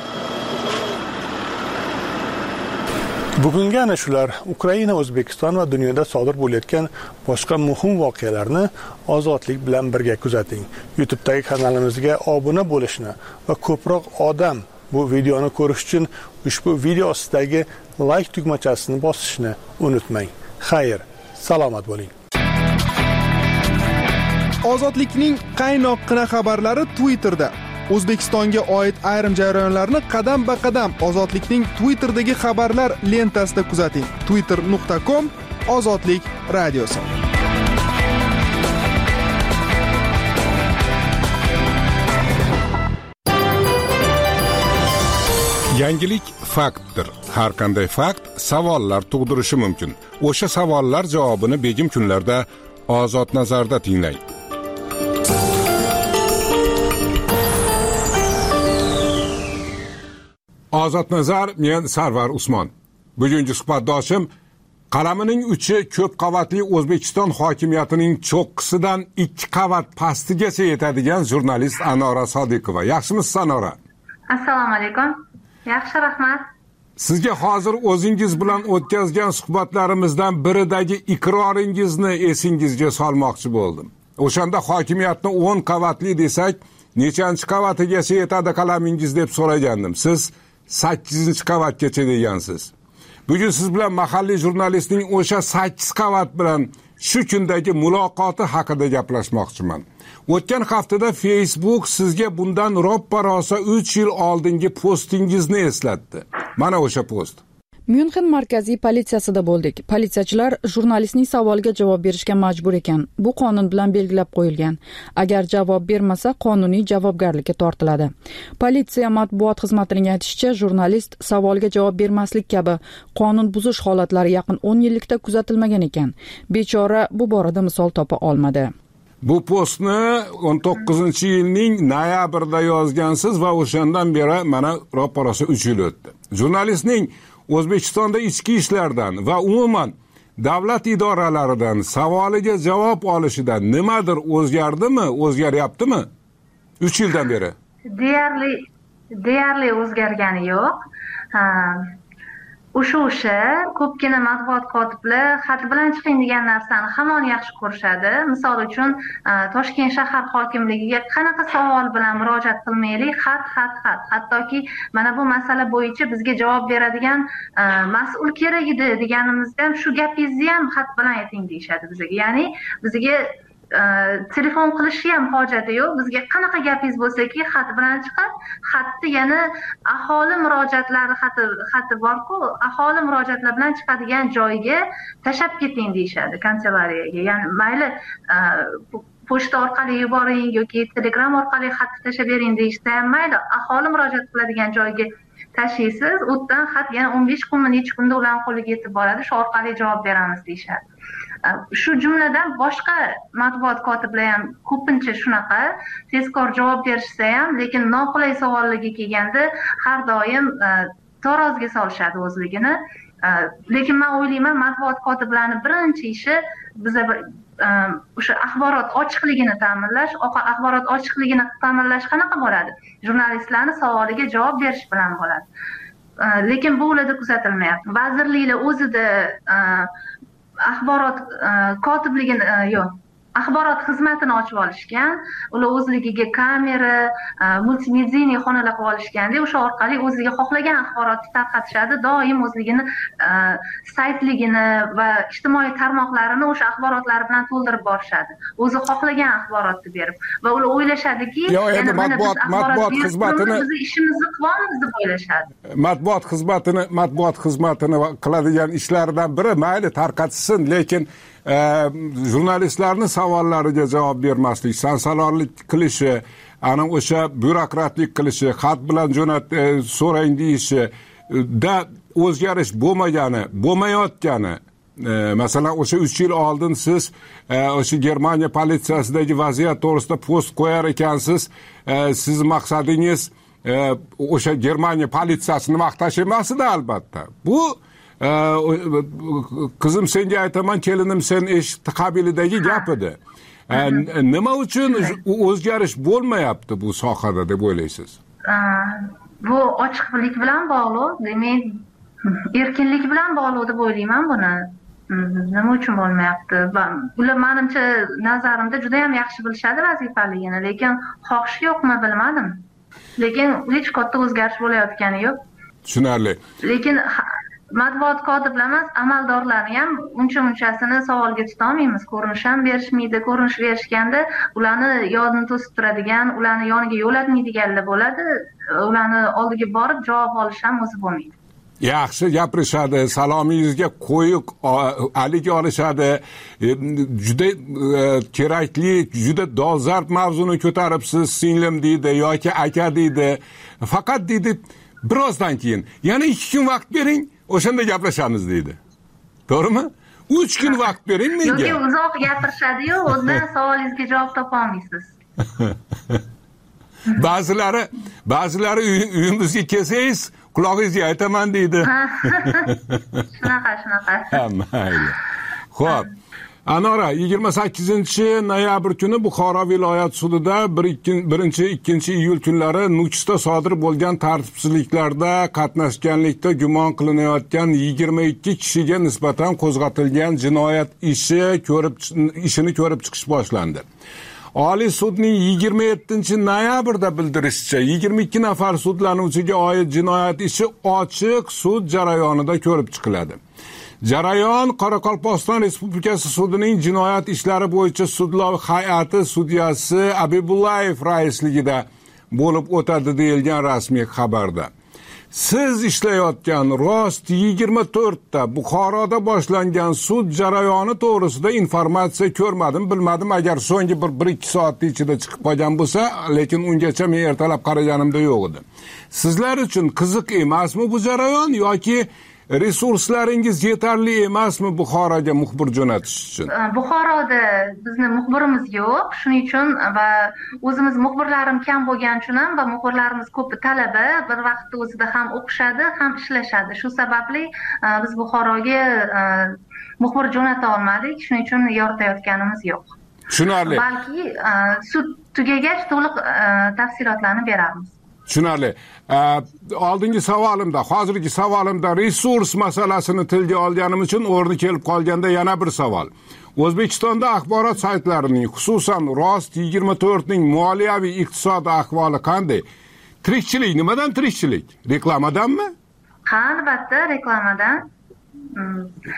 Bugungi ana shular Ukraina, O'zbekiston va dunyoda sodir bo'layotgan boshqa muhim voqealarni ozodlik bilan birga kuzating. YouTube'dagi kanalimizga obuna bo'lishni va ko'proq odam bu videoni ko'rish uchun ushbu video ostidagi like tugmachasini bosishni unutmang. Xayr, salomat bo'ling. Ozodlikning qaynoqqina xabarlari Twitterda. O'zbekistonga oid ayrim jarayonlarni qadam-ba-qadam Ozodlikning Twitter'dagi xabarlar lentasida kuzating. twitter nuqta com Ozodlik radiosi. Yangilik faktdir. Har qanday fakt savollar tug'dirishi mumkin. O'sha savollar javobini begim kunlarda Ozod nazarda tinglang. Ozod nazar, men Sarvar Usmon. Bugungi suhbatdoshim qalamining uchi ko'p qavatli O'zbekiston hokimiyatining cho'qqisidan ikki qavat pastigacha yetadigan jurnalist Anora Sodiqova. Yaxshimisiz, Anora? Assalomu alaykum. Yaxshi, rahmat. Sizga hozir o'zingiz bilan o'tkazgan suhbatlarimizdan biridagi iqroringizni esingizga solmoqchi bo'ldim. O'shanda hokimiyatni o'n qavatli desak, nechanchi qavatigacha yetadi qalamingiz deb so'ragandim. Siz sakkizinchi qavatgacha degansiz. Bugun siz bilan mahalliy jurnalistning o'sha sakkiz qavat bilan shu kundagi muloqoti haqida gaplashmoqchiman. O'tgan haftada Facebook sizga bundan roppa rosa uch yil oldingi postingizni eslatdi. Mana o'sha post. Myunxen markaziy politsiyasida bo'ldik. Politsiyachilar jurnalistning savoliga javob berishga majbur ekan. Bu qonun bilan belgilab qo'yilgan. Agar javob bermasa, qonuniy javobgarlikka tortiladi. Politsiya matbuot xizmatining aytishicha, jurnalist savoliga javob bermaslik kabi qonun buzish holatlari yaqin o'n yillikda kuzatilmagan ekan. Bechora bu borada misol topa olmadi. Bu postni o'n to'qqizinchi yilning noyabrida yozgansiz va o'shandan beri mana roppa-rosa uch yil o'tdi. Jurnalistning O'zbekistonda ichki ishlardan va umuman davlat idoralaridan savoliga javob olishidan nimadir o'zgardimi, o'zgaryaptimi? uch yildan beri. Deyarli deyarli o'zgargani yo'q. O'sha o'sha ko'pgina matbuot kotiblar xat bilan chiqing degan narsani hamon yaxshi ko'rishadi. Misol uchun Toshkent shahar hokimligiga qanaqa savol bilan murojaat qilmaylik, xat xat xat. Hattoki mana bu masala bo'yicha bizga javob beradigan mas'ul kerak edi deganimizda ham shu gapingizni ham xat bilan ayting deyshadi bizga. Ya'ni bizga telefon qilishni ham hojati yo'q. Bizga qanaqa gapingiz bo'lsa-ki, xat bilan chiqadi. Xatni yana aholi murojaatlari xati xati bor-ku, aholi murojaatlari bilan chiqadigan joyga tashab keting deyshadi, kanselariyaga. Ya'ni mayli pochta orqali yuboring yoki telegram orqali xat tashlab bering deyishsa ham mayli, aholi murojaat qiladigan joyga tashlaysiz, u yerdan xat yana o'n besh kunmi, necha kunda ularning qo'liga yetib boradi, shu orqali javob beramiz deyshadi. Shu jumladan boshqa matbuot kotiblari ham ko'pincha shunaqa, tezkor javob berishsa ham, lekin noqulay savollarga kelganda har doim taroziga solishadi o'zligini. Lekin men o'ylayman, matbuot kotiblarining birinchi ishi biza o'sha axborot ochiqligini ta'minlash. Axborot ochiqligini ta'minlash qanaqa bo'ladi? Jurnalistlarning savoliga javob berish bilan bo'ladi. Lekin bu ularda kuzatilmayapti. Vazirliklar o'zida axborot kotibligini yo'q, axborot xizmatini ochib olishgan. Ular o'zligiga kamera, multimediya xonalar qilib olishganda, o'sha orqali o'ziga xohlagan axborotni tarqatishadi. Doim o'zligini saytligini va ijtimoiy tarmoqlarini o'sha axborotlar bilan to'ldirib borishadi. O'zi xohlagan axborotni berib va ular o'ylashadiki, yana matbuot matbuot xizmatini biz ishimizni qilamiz deb o'ylashadi. Matbuot xizmatini matbuot xizmatini qiladigan ishlaridan biri mayli tarqatsin, lekin jurnalistlarning savollariga javob bermaslik, sansalorlik qilishi, ana o'sha byurokratlik qilishi, xat bilan jo'nat so'rang deyishi da o'zgarish bo'lmagani, bo'lmayotgani. Masalan, o'sha uch yil oldin siz o'sha Germaniya politsiyasidagi vaziyat to'g'risida post qo'yar ekansiz. Siz maqsadingiz o'sha Germaniya politsiyasini maqtash emas edi albatta. Bu qizim senga aytaman, kelinim sen eshit qabilidagi gap edi. Nima uchun o'zgarish bo'lmayapti bu sohada deb o'ylaysiz? Bu ochiqlik bilan bog'liq, demak, erkinlik bilan bog'liq deb o'ylayman buni. Nima uchun bo'lmayapti? Ular menimcha nazarimda juda ham yaxshi bilishadi vazifaligini, lekin xohishi yo'qmi bilmadim. Lekin hech katta o'zgarish bo'layotgani yo'q. Tushunarli. Lekin matbuot kotiblar emas, amaldorlarni ham uncha-munchasini savolga tutolmaymiz. Ko'rinish ham berishmaydi. Ko'rinish berishganda ularni yodini to'sib turadigan, ularni yoniga yo'latmaydiganlar bo'ladi. Ularni oldiga borib javob olish ham o'zi bo'lmaydi. Yaxshi gapirishadi, salomingizga qo'yiq alik olishadi, juda kerakli, juda dolzarb mavzuni ko'taribsiz, singlim deydi yoki aka deydi. Faqat deydi, birozdan keyin yana ikki kun vaqt bering, o'shanda gaplashamiz deydi. To'g'rimi? uch kun vaqt bering menga. Yo'q, uzoq gapirishadi-yu, o'zidan savolingizga javob topa olmaysiz. Ba'zilari, ba'zilari uyimizga kelsangiz, qulog'ingizga aytaman deydi. Shunaqa, shunaqa. Ha, mayli. Xo'p. Anora, yigirma sakkizinchi noyabr kuni Buxoro viloyat sudida birinchi ikkinchi iyul kunlari Nukusda sodir bo'lgan tartibsizliklarda qatnashganlikda gumon qilinayotgan yigirma ikki kishiga nisbatan qo'zg'atilgan jinoyat ishi ko'rib ishini ko'rib chiqish boshlandi. Oliy sudning yigirma yettinchi noyabrda bildirishicha, yigirma ikki nafar sudlanuvchiga oid jinoyat ishi ochiq sud jarayonida ko'rib chiqiladi. Jarayon Qoraqalpog'iston Respublikasi sudining jinoyat ishlari bo'yicha sudlov hay'ati sudyasi Abibullayev raisligida bo'lib o'tadi deyilgan rasmiy xabarda. Siz ishlayotgan rost yigirma to'rtta Buxoroda boshlangan sud jarayoni to'g'risida informatsiya ko'rmadim, bilmadim. Agar so'nggi bir bir ikki soat ichida chiqib qolgan bo'lsa, lekin ungacha men ertalab qaraganimda yo'q edi. Sizlar uchun qiziq emasmi bu jarayon yoki resurslaringiz yetarli emasmi Buxoroga muxbir jo'natish uchun? Buxoroda bizni muxbirimiz yo'q, shuning uchun va o'zimiz muxbirlarim kam bo'lgani uchun ham va muxbirlarimiz ko'pi talaba, bir vaqtda o'zida ham o'qishadi, ham ishlashadi. Shu sababli biz Buxoroga muxbir jo'nata olmadik, shuning uchun yoritayotganimiz yo'q. Tushunarli. Balki sud tugagach to'liq tafsilotlarni beramiz. Tushunarli. Oldingi savolimda, hozirgi savolimda resurs masalasini tilga olganim uchun o'rni kelib qolganda yana bir savol. O'zbekistonda axborot saytlarining, xususan Rost yigirma to'rt ning moliyaviy iqtisodiy ahvoli qanday? Tirikchilik nimadan tirikchilik? Reklamadanmi? Ha, albatta, reklamadan.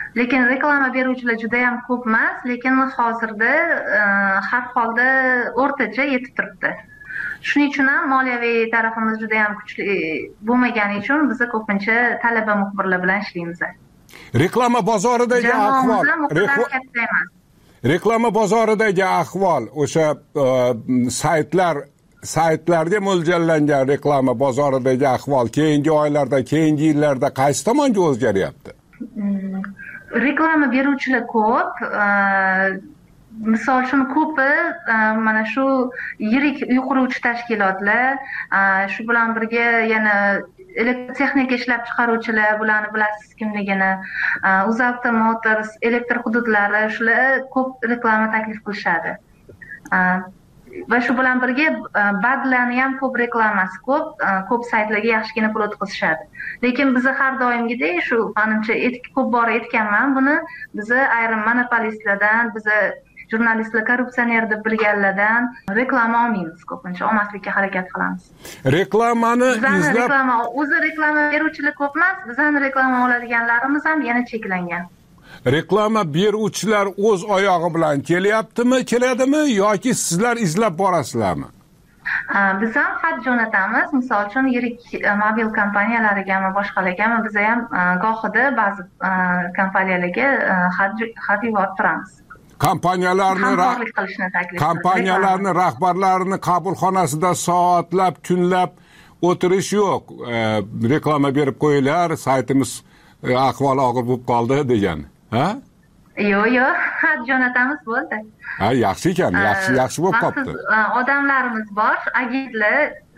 lekin reklama beruvchilar juda ham ko'p emas, lekin hozirda har holda o'rtacha yetib turibdi. Shuning uchun ham moliyaviy tarafimiz juda ham kuchli bo'lmagani uchun biz ko'pincha talaba muxbirlar bilan ishlaymiz. Reklama bozoridagi ahvol, reklama bozoridagi ahvol, o'sha saytlar saytlarga mo'ljallangan reklama bozoridagi ahvol keyingi oylarda, keyingi yillarda qaysi tomonga o'zgaryapti? Reklama beruvchilar ko'p. Misol uchun ko'pi mana shu yirik uy quruvchi tashkilotlar, shu bilan birga yana elektrotexnika ishlab chiqaruvchilar, bularni bilasiz kimligini, UzAuto Motors, elektr hududlari, shular ko'p reklama taklif qilishadi. Va shu bilan birga badlarni ham ko'p reklamasi ko'p, ko'p saytlarga yaxshigina pul o'tkazishadi. Lekin biz har doimgidek shu menimcha ko'p bora aytganman buni, biz ayrim monopolistlardan, biz jurnalistlar korrupsioner deb bilganlardan reklama olmaymiz, ko'pincha olmaslikka harakat qilamiz. Reklamani izlab reklama, o'zi reklama beruvchilar ko'p emas, bizning reklama oladiganlarimiz ham yana cheklangan. Reklama beruvchilar o'z oyog'i bilan kelyaptimi, keladimi yoki sizlar izlab borasizlarmi? Biz ham xat jo'natamiz, misol uchun yirik mobil kompaniyalariga va boshqalarga biz ham gohida ba'zi kompaniyalarga xat yuborib turamiz. Kompaniyalarni kompaniyalarni rahbarlarini qabulxonasida soatlab, kunlab o'tirish yo'q. Reklama berib qo'yinglar, saytimiz ahvoli og'ir bo'lib qoldi degan. Ha? Yo'q, yo'q, xat jo'natamiz bo'ldi. Ha, yaxshi ekan, yaxshi, yaxshi bo'lib qopti. Odamlarimiz bor, agentlar,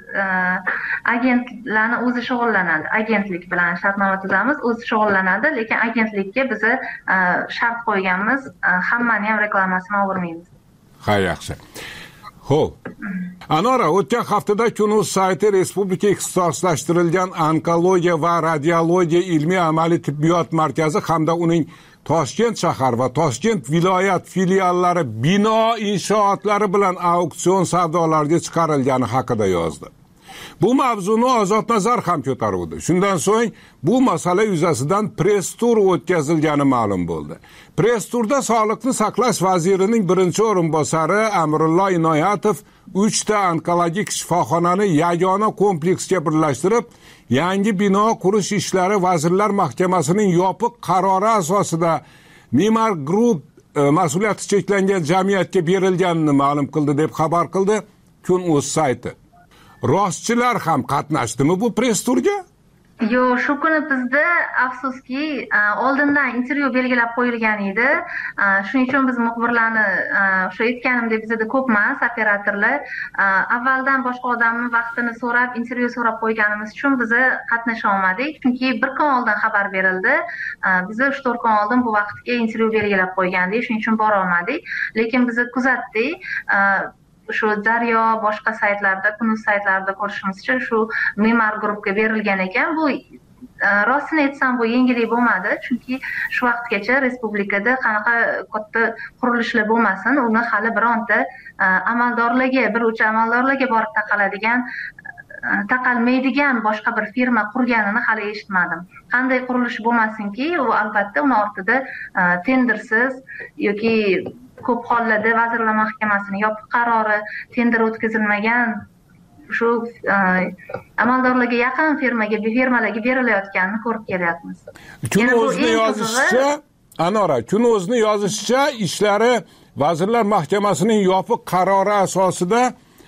agentlarni o'zi shug'ullanadi. Agentlik bilan shartnoma tuzamiz, o'zi shug'ullanadi, lekin agentlikka biz shart qo'yganmiz, hammani ham reklamasini olmaymiz. Ha, yaxshi. Xo'p. Anora, o'tgan haftada Kun.uz sayti Respublika ixtisoslashtirilgan onkologiya va radiologiya ilmiy amaliy tibbiyot markazi hamda uning Toshkent shahar va Toshkent viloyat filiallari bino inshootlari bilan auksion savdolarga chiqarilgani haqida yozdi. Bu mavzuni Ozodnazar ham ko'taruvdi. Shundan so'ng bu masala yuzasidan press tur o'tkazilgani ma'lum bo'ldi. Press turda Sog'liqni saqlash vazirining birinchi o'rinbosari Amrullo Inoyatov uchta onkologik shifoxonani yagona kompleksga birlashtirib, yangi bino qurish ishlari Vazirlar Mahkamasining yopiq qarori asosida Mimar Group mas'uliyati cheklangan jamiyatga berilganini ma'lum qildi deb xabar qildi Kun.uz sayti. Rostchilar ham qatnashdimi bu press turga? Yo'q, shu kuni bizda afsuski oldindan intervyu belgilab qo'yilgan edi. Shuning uchun biz muxbirlarni o'sha aytganimdek bizda ko'p emas, operatorlar avvaldan boshqa odamning vaqtini so'rab, intervyu so'rab qo'yganimiz uchun biz qatnasha olmadik. Chunki bir kun oldin xabar berildi. Biz uch to'rt kun oldin bu vaqtga intervyu belgilab qo'ygandik, shuning uchun bora olmadik. Lekin biz kuzatdik. Shu Daryo boshqa saytlarda, Kun.uz saytlarida ko'rishimizcha shu Mimar Groupga berilgan ekan. Bu rostini aytsam bu yengillik bo'lmadi, chunki shu vaqtgacha respublikada qanaqa katta qurilishlar bo'lmasin, uni hali bironta amaldorlarga, bir uch amaldorlarga borib taqaladigan taqalmaydigan boshqa bir firma qurganini hali eshitmadim. Qanday qurilish bo'lmasinki, u albatta uni ortida tendersiz yoki ko'p hollarda Vazirlar Mahkamasining yopiq qarori, tender o'tkazilmagan shu amaldorlarga yaqin firmaga, firmalarga berilayotganini ko'rib kelyapmiz. Kun.uz'ni yozishicha, Anora, Kun.uz'ni yozishicha ishlari Vazirlar Mahkamasining yopiq qarori asosida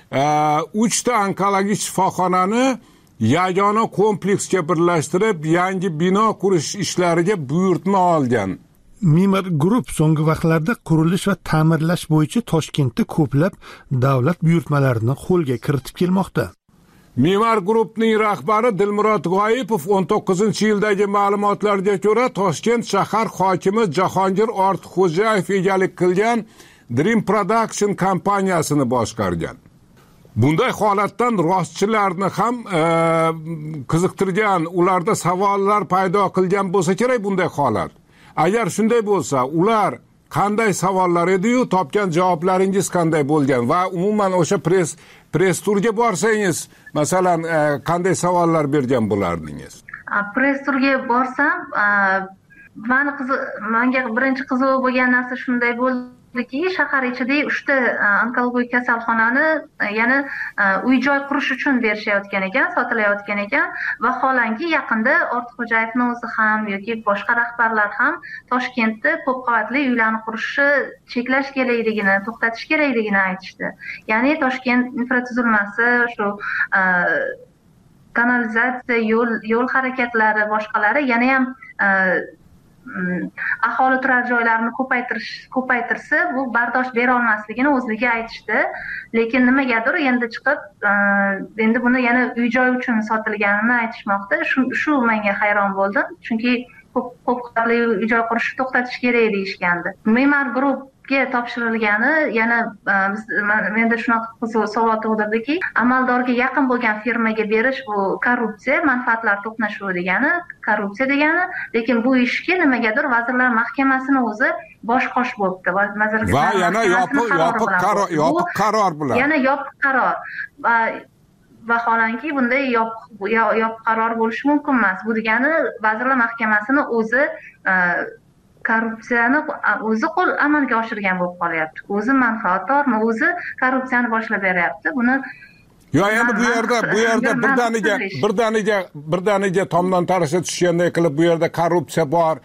uchta onkologik shifoxonani yagona kompleksga birlashtirib, yangi bino qurish ishlariga buyurtma olgan. Mimar Group so'nggi vaqtlarda qurilish va ta'mirlash bo'yicha Toshkentda ko'plab davlat buyurtmalarini qo'lga kiritib kelmoqda. Mimar Groupning rahbari Dilmurod G'oipov o'n to'qqizinchi yildagi ma'lumotlarga ko'ra Toshkent shahar hokimi Jahongir Ortiqxo'jayev egalik qilgan Dream Production kompaniyasini boshqargan. Bunday holatdan rostchilarni ham e, qiziqtirgan, ularda savollar paydo qilgan bo'lsa kerak bunday holat. Agar shunday bo'lsa, ular qanday savollar edi-yu, topgan javoblaringiz qanday bo'lgan va umuman o'sha press press turga borsangiz, masalan, qanday savollar bergan bo'lardingiz? Press turga borsam, mani qizi menga birinchi qiziq bo'lgan narsa shunday bo'ldiki, shahar ichida uchta onkologik kasalxonani yana uy joy qurish uchun berishayotgan ekan, sotilayotgan ekan. Vaholanki yaqinda Ortiqxo'jayevning o'zi ham yoki boshqa rahbarlar ham Toshkentda ko'p qavatli uylarni qurishni cheklash kerakligini, to'xtatish kerakligini aytishdi. Ya'ni Toshkent infratuzilmasi, shu kanalizatsiya, yo'l yo'l harakatlari, boshqalari yana ham aholi turar joylarini ko'paytirish ko'paytirsa bu bardosh bera olmasligini o'zligi aytishdi. Lekin nimagadir endi chiqib endi buni yana uy joy uchun sotilganini aytishmoqda. Shu shu menga hayron bo'ldim, chunki ko'p ko'p qavatli uy joy qurishni to'xtatish kerak deyishgandi. Me'mar guruhga topshirilgani yana menda shunaqa qiziq savol tug'dirdiki, amaldorga yaqin bo'lgan firmaga berish bu korrupsiya, manfaatlar to'qnashuvi degani, korrupsiya degani. Lekin bu ishga nimagadir Vazirlar Mahkamasini o'zi bosh qosh bo'libdi. Va yana yopiq yopiq qaror, yopiq qaror bilan. Yana yopiq qaror. Va vaholanki bunday yopiq yopiq qaror bo'lishi mumkin emas. Bu degani Vazirlar Mahkamasini o'zi korrupsiyani o'zi qo'l amalga oshirgan bo'lib qolyapti. O'zi manfaatdormi, o'zi korrupsiyani boshlab beryapti. Buni yo endi bu yerda bu yerda birdaniga birdaniga birdaniga tomdan tarasha tushganday qilib bu yerda korrupsiya bor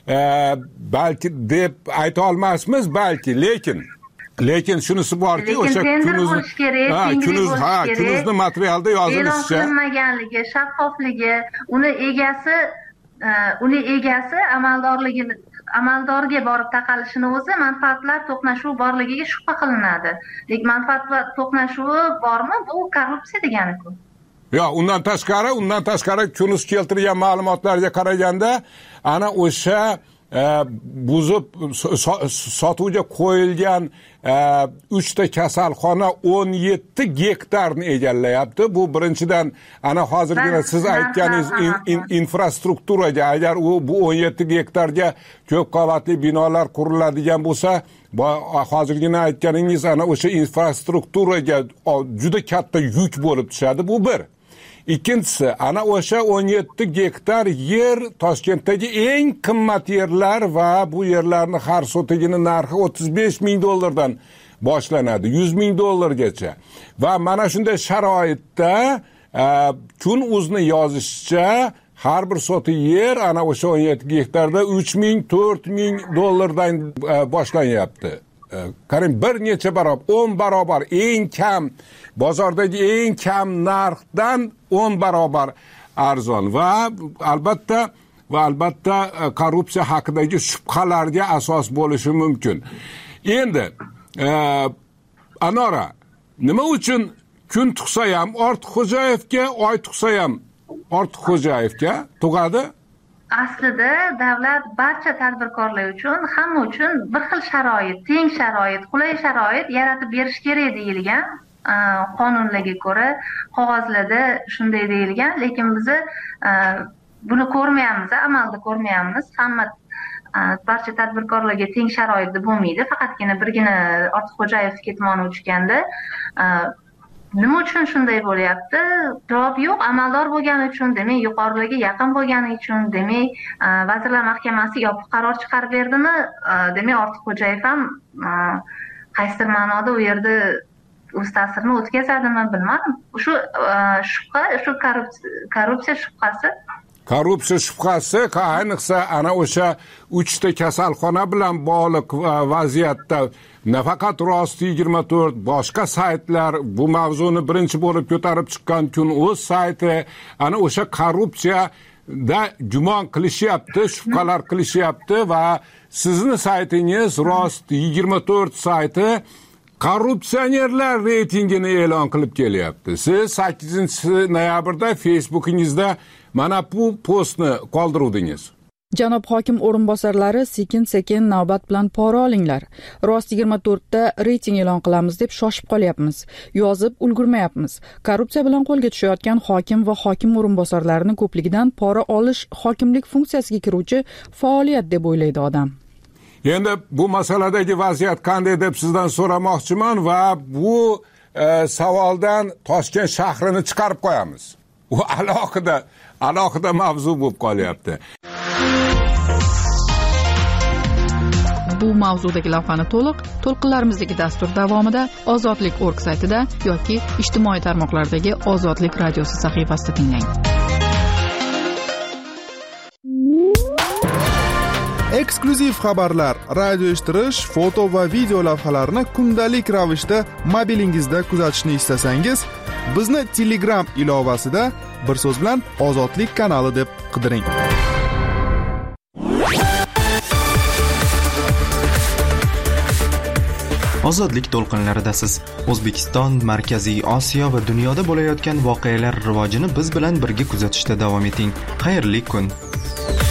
balki deb ayta olmasmiz, balki, lekin lekin shunisi borki, o'sha kunuzni ha kunuz ha kunuzni materialda yozilishicha e'lon qilinmaganligi, shaffofligi, uni egasi uni egasi amaldorligini amaldorga borib taqalishini o'zi manfaatlar to'qnashuvi borligiga shubha qilinadi. Lekin manfaatlar to'qnashuvi bormi? Bu korrupsiya degani-ku. Yo'q, undan tashqari, undan tashqari kunuz keltirgan ma'lumotlarga qaraganda, ana o'sha buzib sotuvga qo'yilgan uchta kasalxona o'n yetti gektarni egallayapti. Bu birinchidan ana hozirgina siz aytganingiz infrastrukturaga, agar u bu o'n yetti gektarga ko'p qavatli binolar quriladigan bo'lsa, hozirgina aytganingiz ana o'sha infrastrukturaga juda katta yuk bo'lib tushadi. Bu bir. Ikkinchisi, ana o'sha o'n yetti gektar yer Toshkentdagi eng qimmat yerlar va bu yerlarning har sotigini narxi o'ttiz besh ming dollardan boshlanadi, yuz ming dollargacha. Va mana shunday sharoitda Kun.uz'ni yozishicha har bir soti yer ana o'sha o'n yetti gektarda uch ming to'rt ming dollardan boshlanyapti. Qarang, bir necha barobar, o'n barobar eng kam bozordagi eng kam narxdan o'n barobar arzon va albatta va albatta korrupsiya haqidagi shubhalarga asos bo'lishi mumkin. Endi Anora, nima uchun kun tug'sa ham Ortiqxo'jayevga, oy tug'sa ham Ortiqxo'jayevga tug'adi? Aslida davlat barcha tadbirkorlar uchun, hamma uchun bir xil sharoit, teng sharoit, qulay sharoit yaratib berish kerak deyilgan. Qonunlarga ko'ra, qog'ozlarda shunday deyilgan, lekin biz buni ko'rmayapmiz, amalda ko'rmayapmiz. Hamma barcha tadbirkorlarga teng sharoitda bo'lmaydi, faqatgina birgina Ortiqxo'jayev ketmoni uchganda. Nima uchun shunday bo'lyapti? Javob yo'q. Amaldor bo'lgani uchun, demak, yuqorilarga yaqin bo'lgani uchun, demak, Vazirlar Mahkamasi yopiq qaror chiqarib berdimi? Demak, Ortiqxo'jayev ham qaysidir ma'noda u yerda o'z ta'sirini o'tkazadimi, bilmadim. Shu shubha, shu korrupsiya shubhasi. Korrupsiya shubhasi, ayniqsa ana o'sha uchta kasalxona bilan bog'liq vaziyatda nafaqat Rost yigirma to'rt, boshqa saytlar bu mavzuni birinchi bo'lib ko'tarib chiqqan Kun.uz sayti ana o'sha korrupsiyada gumon qilishyapti, shubhalar qilishyapti va sizni saytingiz Rost yigirma to'rt sayti korrupsionerlar reytingini e'lon qilib kelyapti. Siz sakkizinchi noyabrda Facebookingizda mana bu postni qoldiruvdingiz. Janob hokim o'rinbosarlari sekin-sekin navbat bilan pora olinglar. Rost yigirma to'rtda reyting e'lon qilamiz deb shoshib qolyapmiz. Yozib ulgurmayapmiz. Korrupsiya bilan qo'lga tushayotgan hokim va hokim o'rinbosarlarining ko'pligidan pora olish hokimlik funksiyasiga kiruvchi faoliyat deb o'ylaydi odam. Endi bu masaladagi vaziyat qanday deb sizdan so'ramoqchiman va bu e, savoldan Toshkent shahrini chiqarib qo'yamiz. U alohida alohida mavzu bo'lib qolyapti. mavzudagi lavhani to'liq to'lqinlarimizdagi dastur davomida Ozodlik nokta org saytida yoki ijtimoiy tarmoqlardagi Ozodlik radiosi sahifasida tinglang. Eksklyuziv xabarlar, radio eshittirish, foto va video lavhalarni kundalik ravishda mobilingizda kuzatishni istasangiz, bizni Telegram ilovasida bir so'z bilan Ozodlik kanali deb qidiring. Ozodlik to'lqinlaridasiz. O'zbekiston, Markaziy Osiyo va dunyoda bo'layotgan voqealar rivojini biz bilan birga kuzatishda davom eting. Xayrli kun.